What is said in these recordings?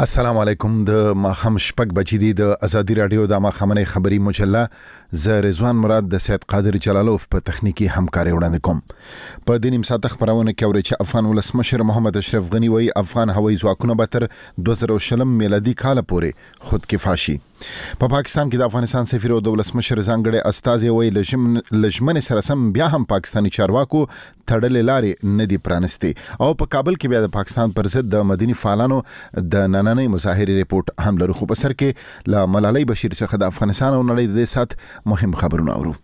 السلام علیکم د ماخم شپږ بچی دی د ازادي رادیو د ماخمنه خبری مجله ز رضوان مراد د سید قادر جلالوف په تخنیکی همکاري وړاندې کوم په دې نیم ساعت خبرونه کې اوري چې افغان ولسمشر محمد اشرف غنی وایي افغان هوایي ځواکونه به تر 2020 میلادي کال پورې خود کفا شي. په پاکستان کې د افغانستان سفیر او د ولسمشر ځانګړي استازي وایي لجمن سره سم بیا هم پاکستاني چارواکو تړلې لارې ندي پرانستي او په کابل کې بیا د پاکستان پر ضد د مدني فعالانو د نننۍ مظاهرې ریپورت هم لرو. خو په سر کې لا ملالۍ بشیر څخه د افغانستان او نړۍ د سات مهم خبرونه اورو.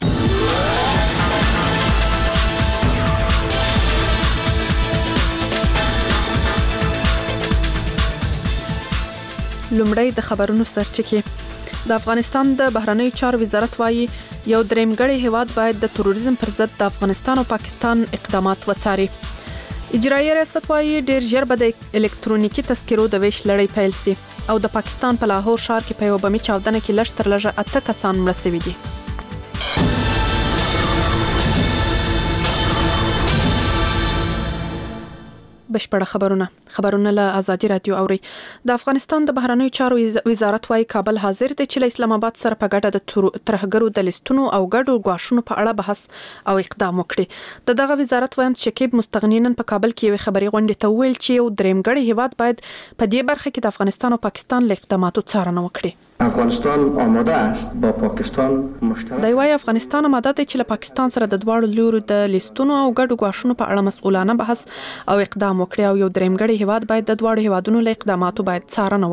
لومړی د خبرونو سرچکې د افغانستان د بهرنیو چارو وزارت وايي یو درېمګړی هیواد باید د تروریزم پر ضد د افغانستان او پاکستان اقدامات وڅاري. اجرایي ریاست وايي ډیر ژر به د الکترونیکي تذکرو د ویش لړۍ پیل سي او د پاکستان په لاهور ښار کې په یو بمي چاودنه کې لږ تر لږه 8 کسان مړه شوي دي. بشپړه خبرونه له ازادي رادیو اوري. د افغانستان د بهرنیو چارو وزارت وايي کابل حاضر دی چې له اسلام آباد سره په ګډه د ترهګرو د لیستونو او ګډو غواښونو په اړه بحث او اقدام وکړي. دغه وزارت وایي شکیب مستغنینن په کابل کې یو خبري غونډه ته ویل چې یو درېمګړی هیواد باید په دې برخه کې د افغانستان او پاکستان له اقداماتو څارنه وکړي. افغانستان آماده است با پاکستان مشترک دی وايي افغانستان آماده دی چې له پاکستان سره د دواړو لورو د لیستونو او ګډو غواښونو په اړه مسؤلانه بحث او اقدام وکړي او یو درېمګړی هیواد باید د دواړو هیوادونو له اقداماتو باید څارنه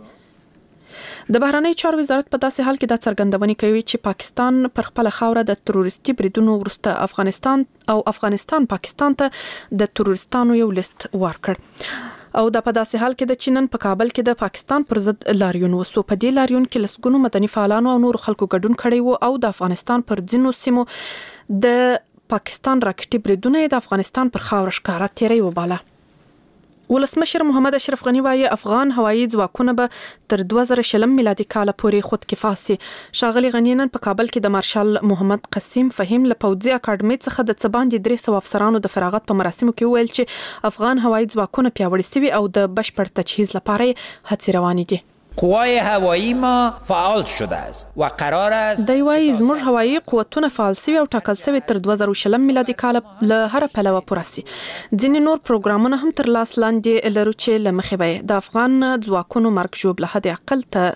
وکړي. د بهرنیو چارو وزارت په داسې حال کې د څرګندونې کوي چې پاکستان پر خپل خاوره د تروریستي بریدونو وروسته افغانستان پاکستان ته د تروریستانو یو لیست ورکړ او د په داسې حال کې د چینن په کابل کې د پاکستان پر ضد لاریون وسو. په دې لاریون کې لسګونو مدني فعالانو او نور خلکو ګډون کړی وو او د افغانستان پر ځینو سیمو د پاکستان راکټي بریدونه د افغانستان پر خاوره ښکارا تیری وباله. ولسمشر محمد اشرف غنی وايي افغان هوایي ځواکونه به تر 2020 میلادي کال پورې خود کفا سي. شاغلي غنی نن په کابل کې د مارشال محمد قسیم فهیم له پوځي اکاډمي څخه د څباندې 300 افسرانو د فراغت په مراسمو کې ویل چې افغان هوایي ځواکونه پیاوړي سوي او د بشپړ تجهیز لپاره هڅې روانې دي. قوای هوایی ما فعال شده است و قرار است دی وايي زموږ هوایي قوتونه فعال سوي او ټاکل سوي تر 2020 میلادي کال له هر پلوه پوره سي. ځینې نور پروګرامونه هم تر لاس لاندې لرو چې له مخې به د افغان ځواکونو مرګ ژوب له حد اقل ته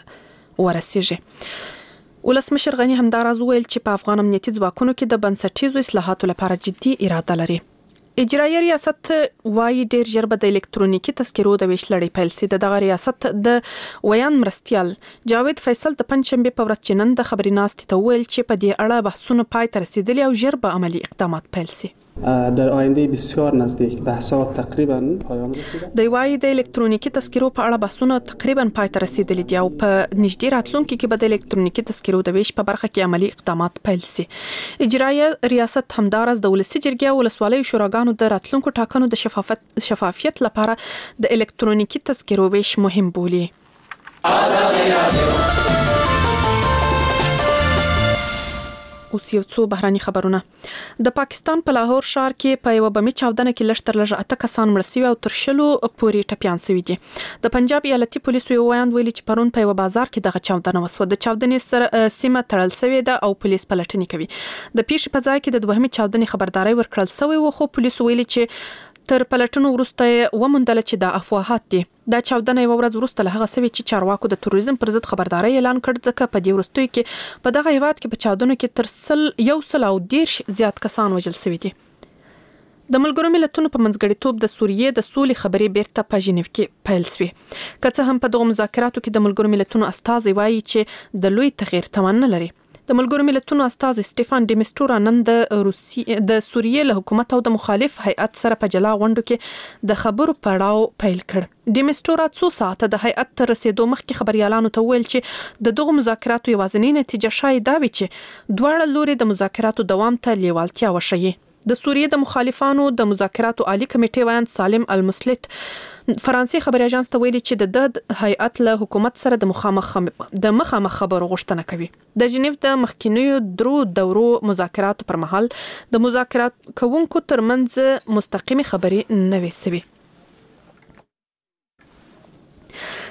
ورسیږي. ولسمشر غنی همداراز ویل چې په افغان امنیتي ځواکونو کې د بنسټیزو اصلاحاتو لپاره جدي اراده لري. اجرایي ریاست وايي ډیر ژر به د الکترونیکي تذکرو د ویش لړۍ پیل سي. دغه ریاست د ویان مرستیال جاوید فیصل د پنځشنبه په ورځ چنن د خبري ناستې ته ویل چې په دې اړه بحثونه پای ته رسیدلي او ژر به عملی اقدامات پیل سي. در آینده بسیار نزدیک بحثات تقریبا پایان رسیده. دی وايي د الکترونیکي تذکرو په اړه بحثونه تقریبا پای ته رسیدلي دي او په نږدې راتلونکي کې به د الکترونیکي تذکرو د ویش په برخه کې عملی اقدامات پیل سي. اجرایي ریاست همداراز د ولسي جرګې او ولسوالۍ شوراګانو د راتلونکو ټاکنو د شفافیت لپاره د الکترونیکي تذکرو ویش مهم بولي. اوس یو څو بهراني خبرونه. د پاکستان په لاهور ښار کې په یو بمي چاودنه کې لږ تر لږه 8 کسان مړه شوي او تر 10 پورې ټپيان شوي دي. د پنجاب ایالتي پولیسو یو ویاند ویلي چې پرون په یو بازار کې دغه چاودنه وسوه. د چاودنې سره سیمه تړل شوې ده او پولیس پلټنې کوي. د پیښې په ځای کې د دوهمې چاودنې خبرداري ورکړل شوې و خو پولیسو ویلي چې تر پلټنو وروسته وموندل چې د افواهات دي. دا چاودنه یو ورځ وروسته له هغه سوي چې چارواکو د تروریزم پر ضد خبرداري اعلان کړ ځکه په دې وروستیو کې په دغه هیواد کې په چاودنو کې تر 110 زیات کسان وژل شوي دي. د ملګرو ملتونو په منځګړیتوب د سوریې د سولې خبرې بیرته په ژنیو کې پیل شوې. که څه هم په دغه مذاکراتو کې د ملګرو ملتونو استازي وایي چې د لوی تغییر تمنا لري. د ملګرو ملتونو استازي سټيفان ډیمسټورا نن د سوریې له حکومت او د مخالف هیئت سره په جلا غونډو کې د خبرو پړاو پیل کړ. ډیمسټورا 2 ساعته د هیئت تر رسیدو مخکې خبريالانو ته ویل چې د دغه مذاکراتو یوازینی نتیجه شاید دا وي چې دواړه لوري د مذاکراتو دوام ته لیوالتیا وښيي. د سوریې د مخالفانو د مذاکراتو عالی کمیټې ویاند سالم المسلط فرانسې خبري اژانس ته ویلي چې د هیئت له حکومت سره د مخامخ خبرو غوښتنه کوي. د ژنیو د مخکینیو درو دورو مذاکراتو پر مهال د مذاکرات کوونکو ترمنځ مستقیمي خبري نه وې سوي.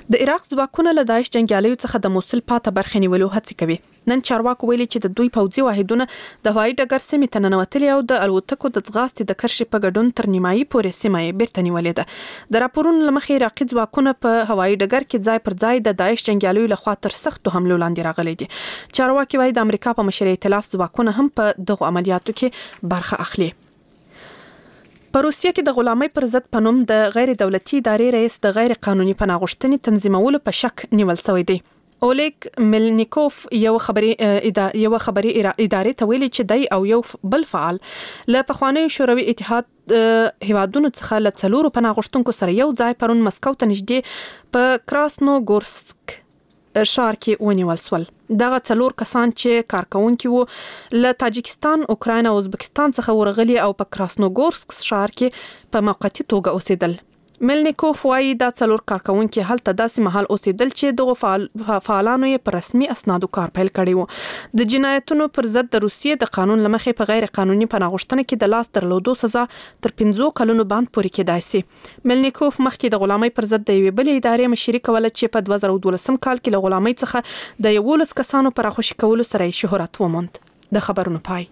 د عراق ځواکونه له داعش جنگیالیو څخه د موصل پاته برخه نیولو هڅه کوي. نن چارواکو ویلي چې د دوی پوځي واحدونه د هوایي ډګر سیمې ته ننوتلي او د الوتکو د ځغاستې د کرښې په ګډون تر نیمایي پورې سیمه یې بیرته نیولې ده. د راپورونو له مخې عراقي ځواکونه په هوایي ډګر کې ځای پر ځای د داعش جنگیالیو لخوا تر سختو حملو لاندې راغلي دي. چارواکي وايي د امریکا په مشرۍ ائتلاف ځواکونه هم په دغو عملیاتو کې برخه اخلي. په روسیه کې د غلامۍ پر ضد په نوم د غیر دولتي ادارې رئیس د غیر قانوني پناه غوښتنې تنظیمولو په شک نیول شوی دی. اولیګ ملنیکوف یو خبري ادارې ته ویلي چې دی او یو بل فعال له پخوانی شوروي اتحاد هیوادونو څخه له 4 پناه غوښتونکو سره یو ځای پرون مسکو ته نږدې په کراسنوګورسک ښار کې ونیول شول. دغه 4 کسان چې کارکونکي وو له تاجکستان، اوکراین او ازبکستان څخه ورغلي او په کراسنوګورسک ښار کې په موقتی توګه اوسېدل. ملنیکوف وايي دا 4 کارکونکي هلته داسې مهال اوسېدل چې دغه فعالانو یې پر رسمي اسنادو کار پیل کړی وو. د جنایتونو پر ضد د روسیې د قانون لمخې په غیر قانوني پناه غوښتنه کې د لاس درلودو سزا تر 15 کلونو باندې پورې کېدای شي. ملنیکوف مخکې د غلامۍ پر ضد د یوې بلې ادارې مشري کوله چې په 2012 کال کې له غلامۍ څخه د 11 کسانو پر راخوشي کولو سره شهرت وموند. د خبرونو پای.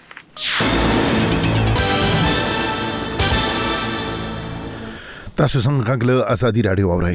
تاسو څنګه غږ ازادي رادیو اورئ.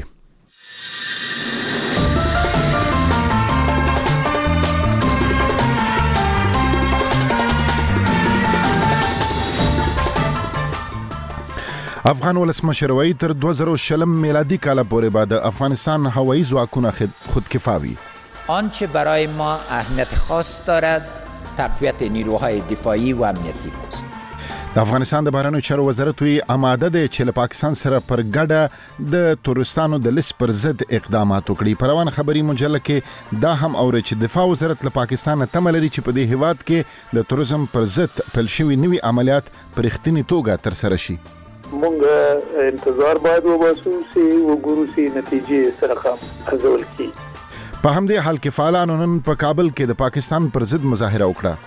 افغان ولسمشر وایي تر 2020 میلادی کال پورې بعد افغانستان هوایی ځواکونه خودکفاوی. آنچه برای ما اهمیت خاص دارد تقویت نیروهای دفاعی و امنیتی است. د افغانستان د بهرنیو چارو وزارت وی آماده دی چې له پاکستان سره پر ګډه د تورستانو د لیست پر ضد اقدامات وکړي. پروان خبري مجله کې دا هم اوري چې دفاع وزارت له پاکستان تمه لري چې په دې هیواد کې د تورزم پر ضد پیل شوي نوي عملیات پر اختینی توګه تر سره شي. مونږ انتظار باید وباسو چې وګورو چې نتیجې سره ارزول کی. په همدې حال کې فعالانو نن په کابل کې د پاکستان پر ضد مظاهره وکړه.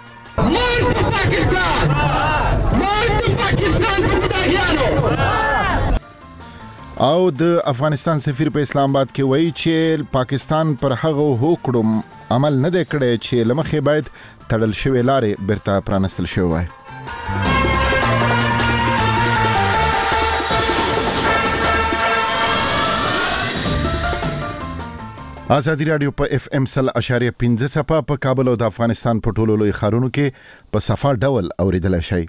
او د افغانستان سفیر په اسلام آباد کې وایي چې پاکستان پر هغه هوکړو عمل نه دی کړی چې لمخې باید تړل شوی لارې بیرته پرانستل شوی وای. آزادی رادیو په اف ام 100.15 صفه په کابل او د افغانستان په ټولو لوی ښارونو کې په صفه ډول اوریدل شي.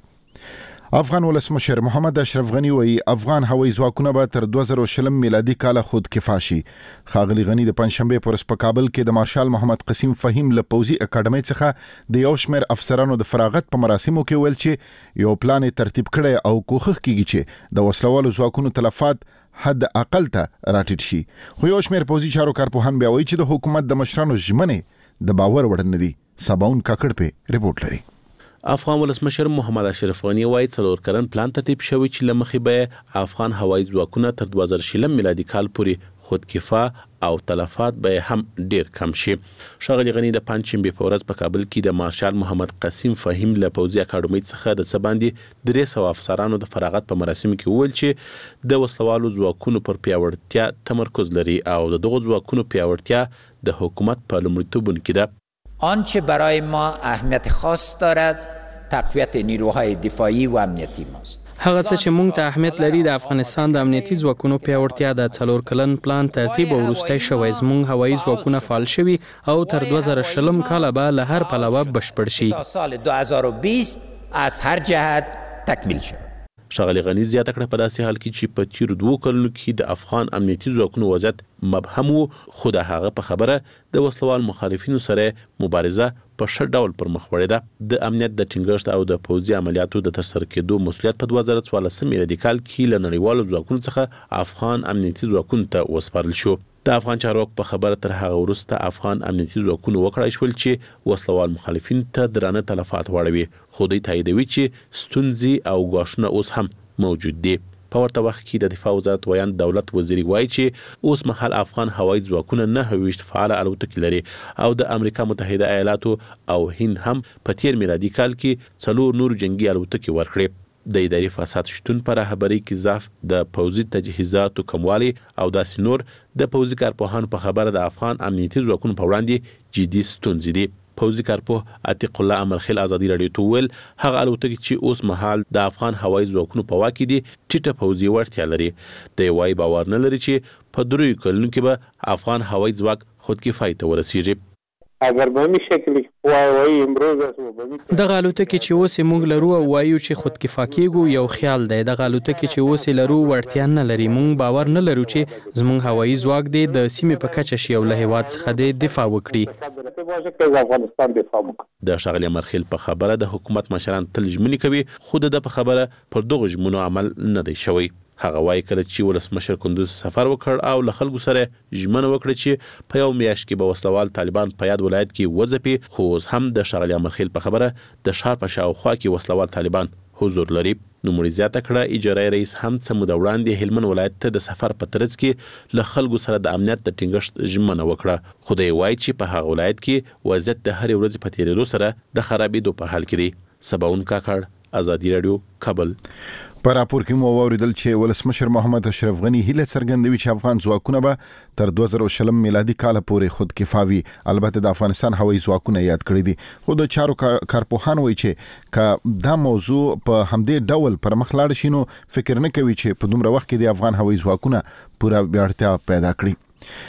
افغان ولسمشر محمد اشرف غنی وایي افغان هوایي ځواکونه به تر 2020 میلادي کال خودکفا شي. ښاغلي غنی د پنځشنبه پر ورځ په کابل کې د مارشال محمد قسیم فهیم له پوځي اکاډمۍ څخه د یو شمېر افسرانو د فراغت په مراسمو کې ویل چې یو پلان ترتیب کړي او کوښښ کیږي چې د وسلوالو ځواکونو تلفات حد اقل ته راټیټ شي. خو یو شمېر پوځي چارو کارپوهان بیا وایي چې د حکومت د مشرانو ژمنې د باور وړ نه دي. سباون کاکړ په ریپورت لري. افغان ولسمشر محمد اشرف غنی وایي 4 کلن پلان ترتیب شوی چې لمخې به افغان هوایي ځواکونه تر 2020 میلادي کال پورې خودکفا او تلفات به هم ډیر کم شي. ښاغلي غنی د پنځشنبه په ورځ په کابل کې د مارشال محمد قسیم فهیم له پوځي اکاډمۍ څخه د څه باندې 300 افسرانو د فراغت په مراسمو کې وویل چې د وسلوالو ځواکونو پر پیاوړتیا تمرکز لري او د دغو ځواکونو پیاوړتیا د حکومت په لومړیتوبونو کې ده. آنچه برای ما اهمیت خاص دارد تقویت نیروهای دفاعی و امنیتی است. هغه څه چې موږ ته اهمیت لري د افغانستان د امنیتي ځواکونو پیاوړتیا د 4 کلن پلان ترتیب او وروستی شوی. زموږ هوایي ځواکونه فعال شوي او تر 2020 کال به له هر پلوه بشپړ شي. سال 2020 از هر جهت تکمیل شد. ښاغلي غنی زیاته کړه په داسې حال کې چې په تیرو 2 کلونو کې د افغان امنیتي ځواکونو وضعیت مبهم وو، خو د هغه په خبره د وسلوال مخالفینو سره مبارزه په ښه ډول پر مخ وړې ده. د امنیت د ټینګښت او د پوځي عملیاتو د ترسره کېدو مسؤلیت په 2014 میلادي کال کې له نړیوالو ځواکونو څخه افغان امنیتي ځواکونو ته وسپارل شو. د افغان چارواکو په خبره تر هغه وروسته افغان امنیتي ځواکونو وکړای شول چې وسلوال مخالفین ته درانه تلفات واړوي، خو دوی تاییدوي چې ستونزې او ګواښونه اوس هم موجود دي. په ورته وخت کې د دفاع وزارت ویان دولت وزیر وایي چې اوس مهال افغان هوایي ځواکونه 29 فعال الوتکې لري او د امریکا متحده ایالاتو او هند هم په تیر میلادي کال کې 4 نور جنگي الوتکې ورکړې. د اداري فساد شتون پر رهبرۍ کې ضعف، د پوځي تجهیزاتو کموالی او داسې نور د پوځي کارپوهانو په خبره د افغان امنیتي ځواکونو په وړاندې جدي ستونزې دي. پوځي کارپوه عتیق الله امرخیل ازادي راډیو ته ویل هغه الوتکې چې اوس مهال د افغان هوایي ځواکونو په واک کې دي ټیټه پوځي وړتیا لري. د یوای باور نه لري چې په 3 کلونو کې به افغان هوایي ځواک خودکفایي ته ورسیږي. اگر به می شکلی وایي امروز دغه الوتکې چې اوس موږ لرو او وایو چې خودکفا کیږو یو خیال دی. دغه الوتکې چې اوس لرو وړتیا نه لري. موږ باور نه لرو چې زموږ هوایي ځواک دی د سیمې په کچه شي او له هیواد څخه د دفاع وکړي. د ښاغلي امرخیل په خبره د حکومت مشران تل ژمنې کوي خو د په خبره پر دغه ژمنو عمل نه دی شوی. هغه وایي کله چې ولسمشر کندوز سفر وکړ او له خلکو سره ژمنه وکړه چې په یو میاشت کې به وسلوال طالبان په یاد ولایت کې وځپي، خو اوس هم د ښاغلي امرخیل په خبره د ښار په شاوخوا کې وسلوال طالبان حضور لري. نوموړي زیاته کړه اجرایي رئیس هم څه موده وړاندې هلمند ولایت ته د سفر په ترڅ کې له خلکو سره د امنیت د ټینګښت ژمنه وکړه، خو دی وایي چې په هغه ولایت کې وضعیت د هرې ورځې په تیریدو سره د خرابېدو په حال کې دی. سباون کاکړ، ازادي راډیو، کابل. په راپور کې مو واوریدل چې ولسمشر محمد اشرف غنی هیله څرګندوي چې افغان ځواکونه به تر 2020 میلادي کال پورې خودکفاوي. البته د افغانستان هوایي ځواکونه یاد کړی دي، خو د چارو کارپوهان وایي چې که دا موضوع په همدې ډول پر مخ لاړ شي نو فکر نه کوي چې په دومره وخت کې د افغان هوایي ځواکونه پوره وړتیا پیدا کړي.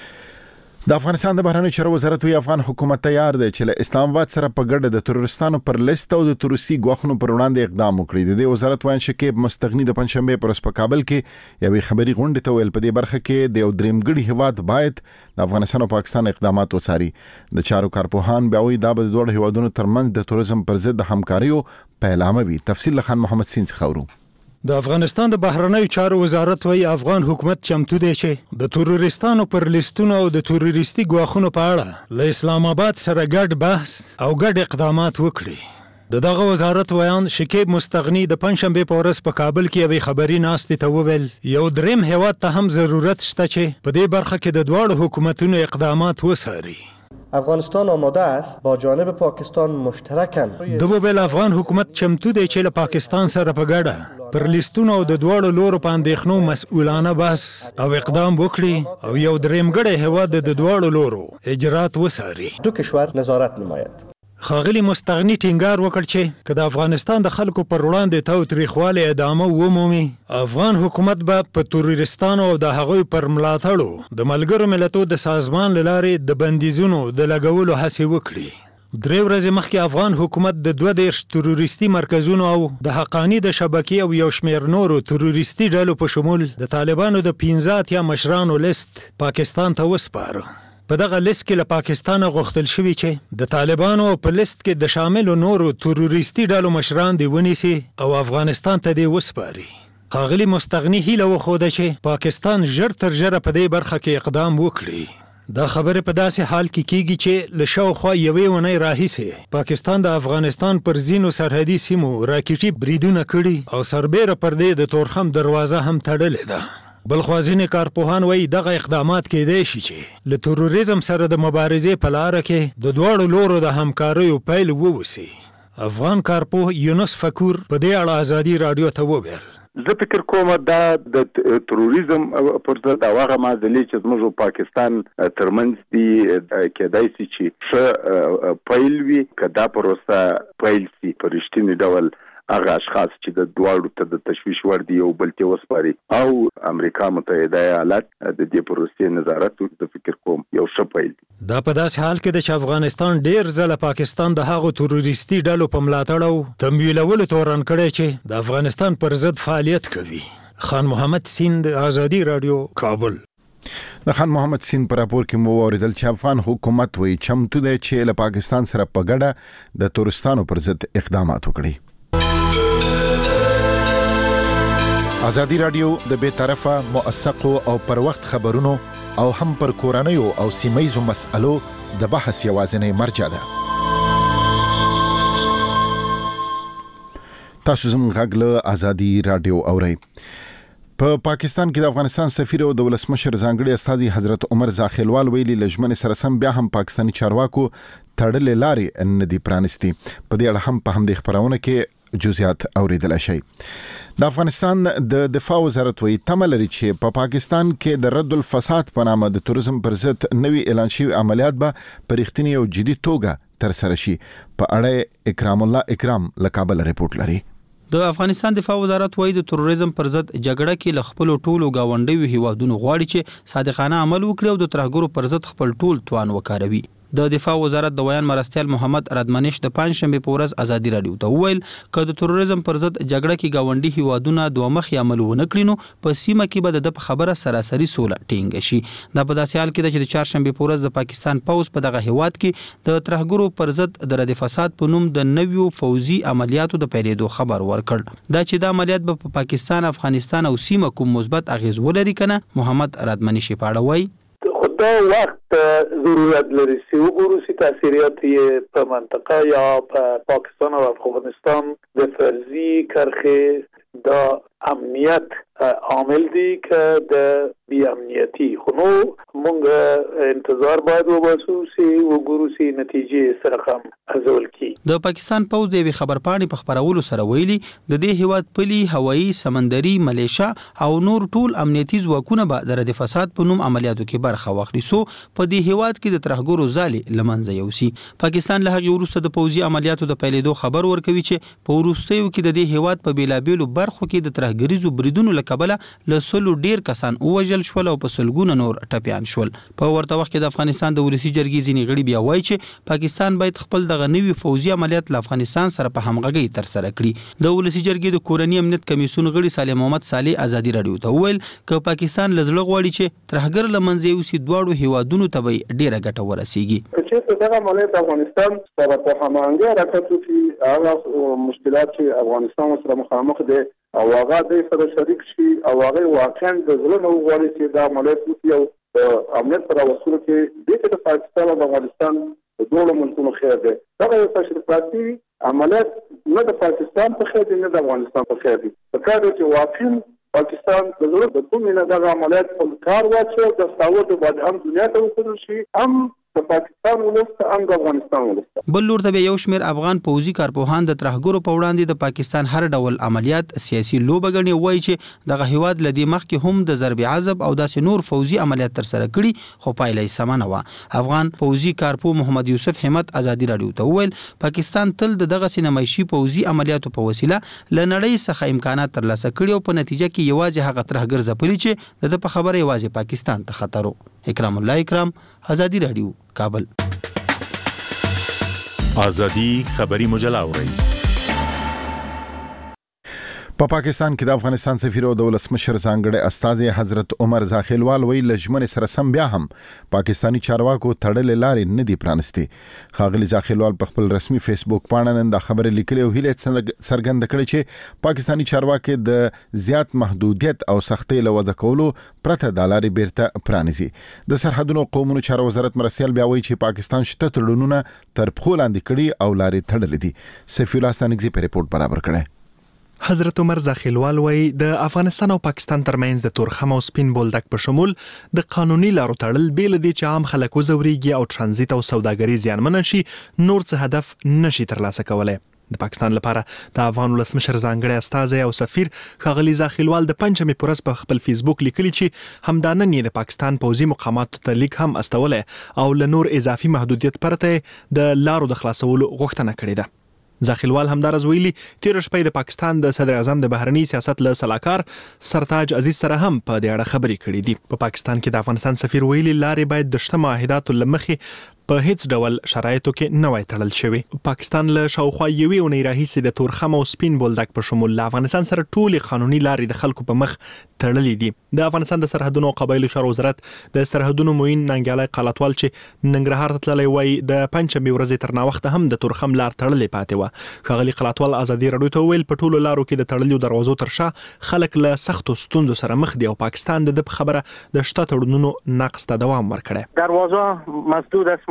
د افغانستان د بهرنیو چارو وزارت وی افغان حکومت تیار دی چې له اسلام آباد سره په ګډه د تروریستانو پر لیست او د تروریستي ګواښونو پر وړاندې اقدام وکړي. د وزارت وایي شکیب مستغنی د پنځشنبه پر ورځ په کابل کې یوې خبري غونډې ته ویل په دې برخه کې د یو درېمګړي هیواد باید د افغانستان او پاکستان اقدامات وڅاري. د چارو کارپوهان بیا وایي دا به د دوه هیوادونو ترمنځ د توریزم پر ضد همکاریو پیلامه وي. تفصیل له خان محمد سین څخه ورو. د افغانستان د بهرنیو چارو وزارت وایي افغان حکومت چمتو دی چې د تروریستانو پر لیستونو او د تروریستي ګواښونو په اړه له اسلام آباد سره ګډ بحث او ګډ اقدامات وکړي. دغه وزارت ویان شکیب مستغنی د پنځشنبه په ورځ په کابل کې یوې خبري ناستې ته وویل یو دریم هیواد ته هم ضرورت شته چې په دې برخه کې د دواړو حکومتونو اقدامات وڅاري. افغانستان آماده است با جانب پاکستان مشترکاً د ویل افغان حکومت چمتو دی چې له پاکستان سره په ګډه پر لیستونو او د دواړو لورو په اندېښنو مسؤلانه بحث او اقدام وکړي او یو درېمګړی هیواد د دواړو لورو اجرات وڅاري. دو کشور نظارت نماید. ښاغلي مستغنی ټینګار وکړ چې که د افغانستان د خلکو پر وړاندې تاوتریخوالی ادامه ومومي افغان حکومت به په تروریستانو او د هغوی پر ملاتړو د ملګرو ملتونو د سازمان له لارې د بندیزونو د لګولو هڅې وکړي. 3 ورځې مخکې افغان حکومت د 22 تروریستي مرکزونو او د حقانی د شبکې او یو شمېر نورو تروریستي ډلو په شمول د طالبانو د 15 یا مشرانو لیست پاکستان ته وسپاره. په دغه لیست کې له پاکستانه غوښتل شوي چې د طالبانو په لیست کې د شاملو نورو تروریستي ډلو مشران دې ونیسي او افغانستان ته دې وسپاري. ښاغلي مستغنی هیله وښوده چې پاکستان ژر تر ژره په دې برخه کې اقدام وکړي. دا خبره په داسې حال کې کیږي چې له شاوخوا یوې اونۍ راهیسې پاکستان د افغانستان پر ځینو سرحدي سیمو راکټي بریدونه کړي او سربیره پر دې د تورخم دروازه هم تړلې ده. بلخوا ځینې کارپوهان وایي دغه اقدامات کېدای شي چې له تروریزم سره د مبارزې په لاره کې د دواړو لورو د همکاریو پیل ووسي. افغان کارپوه یونس فکور په دې اړه ازادي راډیو ته وویل زه فکر کوم دا د تروریزم پر ضد هغه معادلې چې زموږ پاکستان ترمنځ دي کېدای شي چې ښه پیل وي که دا پروسه پیل شي په رښتیني ډول هغه اشخاص چې د دواړو ته د تشویش وړ دي یو بل ته وسپاري او امریکا متحده ایالات د دې پروسې نظارت وکړي. فکر کوم یو ښه پیل دی. دا په داسې حال کې چې افغانستان ډیر ځله پاکستان د هغو تروریستي ډلو په ملاتړ او تمویلولو تورن کړی چې د افغانستان پر ضد فعالیت کوي. خان محمد سیند، ازادي راډیو، کابل. د خان محمد سین پر راپور کې مو اوریدل چې افغان حکومت وایي چمتو دی چې له پاکستان سره په ګډه د تورستانو پر ضد اقدامات وکړي. ازادي راډیو د بے طرفه موثقو او پر وخت خبرونو او هم پر کورنیو او سیمایزو مسألو د بحث یوازینی مرجع ده. تاسو زموږ غږ له ازادي راډیو اورئ. په پاکستان کې د افغانستان سفیر او د ولسمشر ځانګړي استازي حضرت عمر زاخیلوال ویلي لجمن سره سم بیا هم پاکستاني چارواکو تړلې لارې نه دي پرانستي. په دې اړه هم په همدې خبرونه کې جزئیات اوریدل شي. د افغانستان د دفاع وزارت وایي تمه لري چې په پاکستان کې د رد الفساد په نامه د توریزم پر ضد نوي اعلان شوی عملیات به په رښتینی او جدي توګه تر سره شي. په اړه اکرام الله اکرام له کابل ریپورت لري. د افغانستان دفاع وزارت وایي د تروریزم پر ضد جګړه کې ل خپل ټولو گاونډیو هیوادونو غواړي چې صادقانه عمل وکړي او د ترهګرو پر ضد خپل ټول توان وکاروي. د دفاع وزارت د ویان مرستیال محمد ردمنش د پنځشنبه په ورځ ازادي رادیو ته وویل چې د تروریزم پر ضد جګړه کې گاونډي هیوادونه دوه مخي عمل ونه کړي نو په سیمه کې به د خبره سراسری سوله ټینګ شي. دا په داسې حال کې چې د چهارشنبه په ورځ د پاکستان پوز په دغه هیواد کې د ترهګرو پر ضد د رد فساد په نوم د نویو فوزي عملیاتو د پیلېدو خبر ورکړ. دا چې د عملیات په پاکستان، افغانستان او سیمه کوم مثبت اغیز ولري کنه محمد ردمنش پاړوي. خدا وقت ضرورت لري چې وګورو چې تاثیرات یې په منطقه یا په پاکستان او افغانستان د فرضي کرخه د امنیت عامل دي که د بی امنیتی. خو نو مونږ انتظار باید وباسو چې وګورو چې نتیجې سره هم ارزول کی. د پاکستان پوز د خبرپاڼې په خبرولو سره ویلي د دې هیواد پلي، هوایی، سمندري، ملیشیا او نور ټول امنیتي ځواکونه به د رد فساد په نوم عملیاتو کې برخه واخلي سو په دې هیواد کې د ترهګرو ځالې لمنځه یوسي. پاکستان له هغه وروسته د پوزي عملیاتو د پیلېدو خبر ورکوي چې په وروستیو کې د دې هیواد په بیلابیلو برخو کې د ترهګریزو بریدونو له کبله له سلو ډیر کسان ووژل شول او په سلګونه نور ټپيان شول. په ورته وخت کې د افغانستان د ولسی جرګې ځینې غړي بیا وایي چې پاکستان باید خپل دغه نوي فوزي عملیات له افغانستان سره په همغږي تر سره کړي. د ولسی جرګې د کورنی امنیت کمیسیون غړي سالم محمد صالح ازادي رادیو ته وویل چې پاکستان لزړه غواړي چې ترهګر لمنځه یوسي دواړو هیوادونو ته به ډیره ګټه ورسیږي. چې دغه عملیات افغانستان سره په هماهنګي حرکت وکړي، هغه مشکلات چې افغانستان سره مخامخ دي او هغه د سره شریک شي او هغه واقعا د ظلم او غوړي چې دا عملیات وکړي او امنیت پر وسیله کې د پاکستان او افغانستان د دوه ملکونو خیر دی. دا یو تشریفاتي عملیات نه د پاکستان په خیر دی نه د افغانستان په خیر دی. په کار دی چې واقعا پاکستان د ضرورت د کومې نه د عملیات په کار واچو د ستاوت باندې هم دنیا ته وصول شي، هم د پاکستان ولست هم د افغانستان ولست. بل لور ته یو شمېر افغان پوځي کارپوهان د ترهګرو په وړاندې د پاکستان هر ډول عملیات سیاسي لوبه ګڼي، وایي چې دغه هیواد لدی مخکې هم د ضرب عذاب او داسې نور فوزي عملیات تر سره کړي خو پایله یې سم نه و. افغان پوځي کارپو محمد یوسف همت ازادي رادیو ته وویل پاکستان تل دغه سینمایشي پوځي عملیاتو په وسیله لنړۍ څخه امکانات ترلاسه کړي او په نتیجه کې یوازې هغه ترهګر ځپلي چې د په خبره یوازې پاکستان ته خطر. اکرام الله اکرام، ازادي رادیو، کابل. ازادي خبری مجله اورئ. په پاکستان کې د افغانستان سفیر او د ولسمشر ځانګړي استاذ حضرت عمر زاخیلوال وی لجمن سره سم بیا هم پاکستانی چارواکو تړلې لارې نه دی پرانستي. خاغلی زاخیلوال په خپل رسمي فیسبوک باندې نن دا خبره لیکلې او هیله څرګنده کړې چې پاکستانی چارواکي د زیات محدودیت او سختۍ له وضع کولو پرته د لارې بیرته پرانیزي. د سرحدونو قومونو چارو وزارت مرستیال بیا وایي چې پاکستان شته تړونونه تر پخو لاندې کړي او لارې تړلې دي. سفیر الله ستانګزي په ریپورت برابر کړی. حضرت عمر زاخیلوال وایي د افغانستان او پاکستان ترمنځ د تورخم او سپین بولدک په شمول د قانوني لارو تړل بیل دي چې عام خلک وزوريږي او ترانزیت او سوداګري زیانمن شي، نور څه هدف نشي ترلاسه کولای. د پاکستان لپاره د افغان ولسمشر ځانګړي استاذ او سفیر خاغلی زاخیلوال د پنځمې پورس په خپل فیسبوک لیکلي چې همدانن یې د پاکستان پوځي مقاماتو ته لیک هم استوله او له نور اضافي محدودیت پرته د لارو د خلاصولو غوښتنه کړې ده. زاخیلوال همدارز ویلي تیر شپه د پاکستان د صدر اعظم د بهرنی سیاست له سلاکار سرتاج عزیز سره هم په دې اړه خبرې کړې دي. په پاکستان کې د افغانستان سفیر ویلي لارې باید د شته معاهداتو لمخې په هیڅ ډول شرایطو کې نه وای تړل شوی. پاکستان له شاوخوا یوې اونۍ راهیسې د تورخم او سپین بولدک په شمول له افغانستان سره ټولې قانوني لارې د خلکو په مخ تړلې دي. د افغانستان د سرحدونو او قبایلو چارو وزارت د سرحدونو موین ننګیالی قلاتوال چې ننګرهار ته تللی وای د پنځمې ورځې تر ناوخته هم د تورخم لار تړلې پاتې وه. ښاغلي قلاتوال ازادي رادیو ته وویل په ټولو لارو کې د تړلیو دروازو تر شا خلک له سختو ستونزو سره مخ دي او پاکستان د خبره د شته تړونونو نقض ته دوام ورکړي. دروازه مسدود است،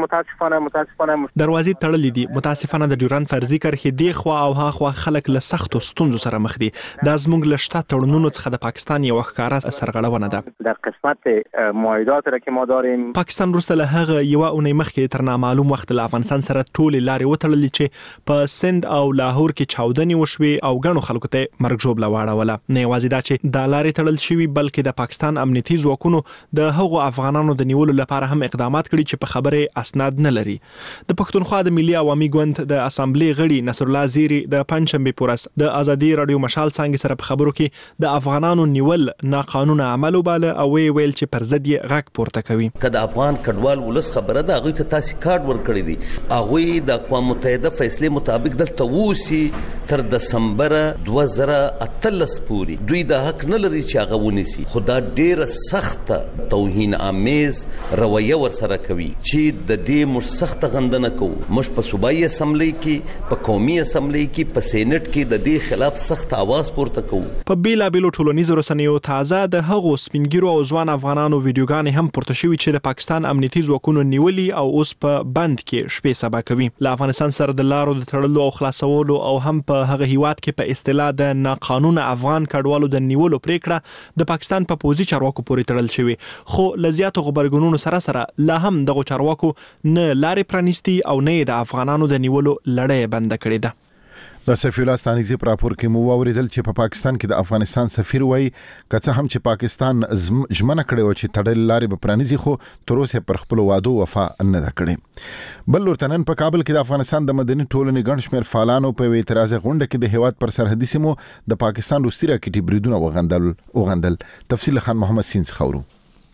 متاسفانه دروازې تړلې دي. متاسفانه د ډیورند فرضي کرښې دی خو او ها خو خلک له سختو ستونزو سره مخ دي. دا زموږ له شته تړونونو څخه د پاکستان یو ښکارا سرغړونه ده. در قسمت معاهدات را که ما داریم پاکستان وروسته له هغه یو اونۍ مخکې تر نامعلوم وخت له افغانستان سره ټولې لارې وتړلې چې په سند او لاهور کې چاودنې وشوي او ګڼو خلکو ته مرګ ژوبله واړوله. نه یوازې دا چې دا لارې تړل شوي بلکې د پاکستان امنیتي ځواکونو د هغو افغانانو د نیولو لپاره هم اقدامات کړي چې په خبره اسناد نه لري. د پښتونخوا د ملي عوامي ګوند د اسامبلی غړي نصر الله زیری د پنځشنبه پورس د ازادي رادیو مشال څنګه سره په خبرو کې د افغانانو نیول ناقانونه عمل وباله او ویل چې پر ضد یې غږ پورته کوي. کله افغان کډوال ولس خبره ده هغه ته تاسو کارت ورکړی دی. هغه د اقوام متحده فیصله مطابق دلته ووسی تر دسمبر 2013 پورې دوی د حق نه لري چې هغه ونیسي. خدا ډیره سخت توهین آمیز رویه ورسره کوي چې د دې مش سخت غندنه کوو. مش په صوبایي اسمبلی کې په قومي اسمبلی کې په سېنات کې د دې خلاف سخت आवाज پورته کوو. په بیلابیلو ټولنیزو رسنیو تازه د هغو سپینګیرو او ځوان افغانانو ویډیوګانې هم پورته شوي چې د پاکستان امنیتي ځواکونو نیولي او اوس په بند کې شپې سبا کوي. له افغانستان سره د لارو د تړلو او خلاصولو او هم په هغه هیواد کې په اصطلاح د ناقانونه افغان کډوالو د نیولو پریکړه د پاکستان په پوزي چارواکو پورې تړل شوی. خو لزیاتو خبرګونونو سره لا هم دغه چارواکو نه لارې پرانیستي او نه د افغانانو د نیولو لړۍ بند کړې ده. د سفیر الله ستانیزي پر راپور کې مو اوریدل چې په پاکستان کې د افغانستان سفیر وایي کڅه هم چې پاکستان ژمنه کړې و چې تړل لارې به پرانیزي خو تر اوسه پر خپل وعده وفا نه ده کړې. بل ورتنن په کابل کې د افغانستان د مدني ټولنې ګڼ شمېر فعالانو په اعتراض غونډه کې د هیواد پر سرحدي سیمو د پاکستان روسي راکټي بریدونه وغندل. تفصیل خان محمد سینز خورو.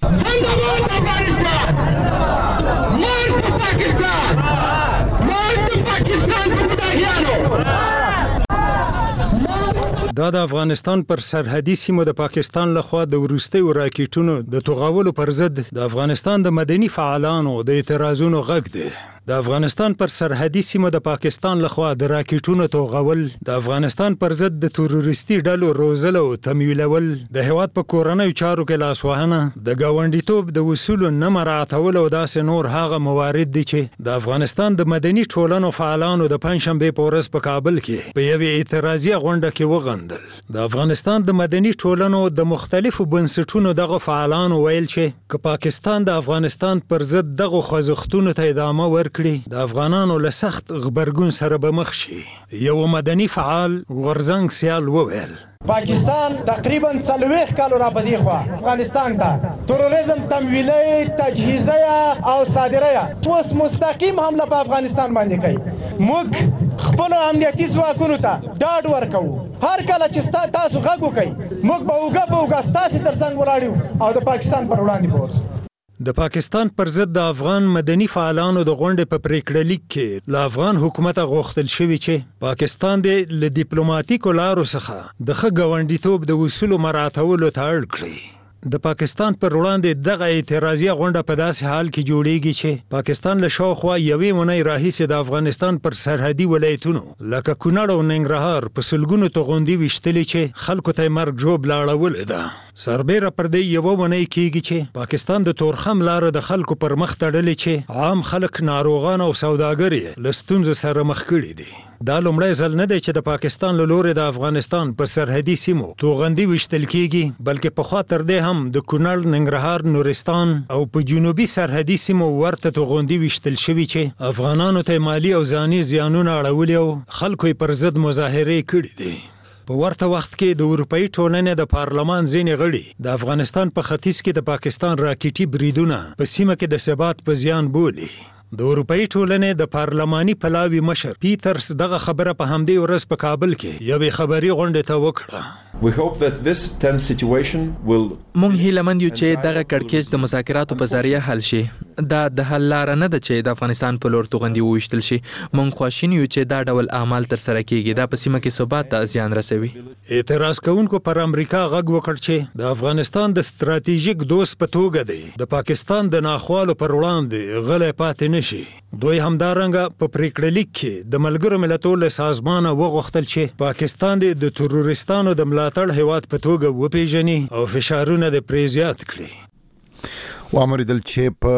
دا د افغانستان پر سرحدي سیمو د پاکستان لخوا د وروستیو راکټونو د توغولو پر ضد د افغانستان د مدني فعالانو د اعتراضونو غږ دی. د افغانستان پر سرحدي سیمو د پاکستان لخوا د راکټونو توغول د افغانستان پر ضد د تروریستي ډلو روزل او تمویلول د هیواد په کورنیو چارو کې لاسوهنه د ګاونډیتوب د اصولو نه مراعاتول او داسې نور هغه موارد دي چې د افغانستان د مدني ټولنو فعالانو د پنځشنبه په ورځ په کابل کې په یوې اعتراضي غونډه کې وغندل. د افغانستان د مدني ټولنو د مختلفو بنسټونو دغه فعالانو ویل چې که پاکستان د افغانستان پر ضد دغه خوځښتونو ته ادامه ورکړي د افغانانو له سخت غبرګون سره به مخ شي. یو مدني فعال غورزنګ سیال وویل پاکستان تقریبا 40 کال را بدی خو افغانستان ته تروریزم تمویلی تجهیزی او صادره اوس مستقیم حمله په افغانستان باندې کوي. موږ خپل امنیتي ځواکونو ته ډاډ ورکوو هر کله چې تاسو غږ وکړئ موږ به وګه ستاسو ترڅنګ ولاړو او د پاکستان پر وړاندې بوځو. د پاکستان پر ضد د افغان مدني فعالانو د غونډې په پریکړه لیک کې له افغان حکومت غوښتل شوی چې پاکستان د ډیپلوماټیکو لارو څخه د ښه ګاونډیتوب د اصولو مراعاتولو ته اړ کړي. د پاکستان پر وړاندې دغه اعتراضي غونډه په داسې حال کې جوړیږي چې پاکستان له شاوخوا یوې اونۍ راهیسې د افغانستان پر سرحدي ولایتونو لکه کونړ او ننګرهار په سلګونو توغندي ویشتلې چې خلکو ته مرګ ژوبله اړولې ده. سربیره پر دې یوه اونۍ کېږي چې پاکستان د تورخم لاره د خلکو پر مخ تړلې چې عام خلک ناروغان او سوداګر یې له ستونزو سره مخ کړي دي. دا لومړی ځل نه دی چې د پاکستان له لورې د افغانستان په سرحدي سیمو توغندي ویشتل کېږي بلکې پخوا تر دې هم د کونړ، ننګرهار، نورستان او په جنوبي سرحدي سیمو ورته توغندي ویشتل شوي چې افغانانو ته مالی او ځاني زیانونه اړولي او خلکو یې پر ضد مظاهرې کړي دي. په ورته وخت کې د اروپאי ټولنې د پارلمان ځینې غړي د افغانستان په ختیځ کې د پاکستان راکټي بریدونه په سیمه کې د ثبات په زیان بولي. د اروپאי ټولنې د پارلماني پلاوي مشر پیټرز دغه خبره په همدې ورځ په کابل کې یوې خبري غونډې ته وکړه. We hope that this tense situation will مونږ هیله مند یو چې دغه کړکېچ د مذاکراتو په ذریعه حل شي. دا د حل لار نه ده چې د افغانستان په لور توغندي وویشتل شي. مونږ خواشین یو چې دا ډول اعمال تر سره کیږي دا په سیمه کې ثبات ته زیان رسوي. اعتراض کوونکو پر امریکا غږ وکړ چې د افغانستان د ستراتیژیک دوست په توګه دی د پاکستان د ناخوالو پر وړاندې غلی پاتې نشي. دوی همدارنګه په پریکړه لیک کې د ملګرو ملتونو له سازمانه وغوښتل چې پاکستان د تروریستانو د ملاتړ هیواد په توګه وپیژني او فشارونه د پرې زیات کړي. وامریدل چې په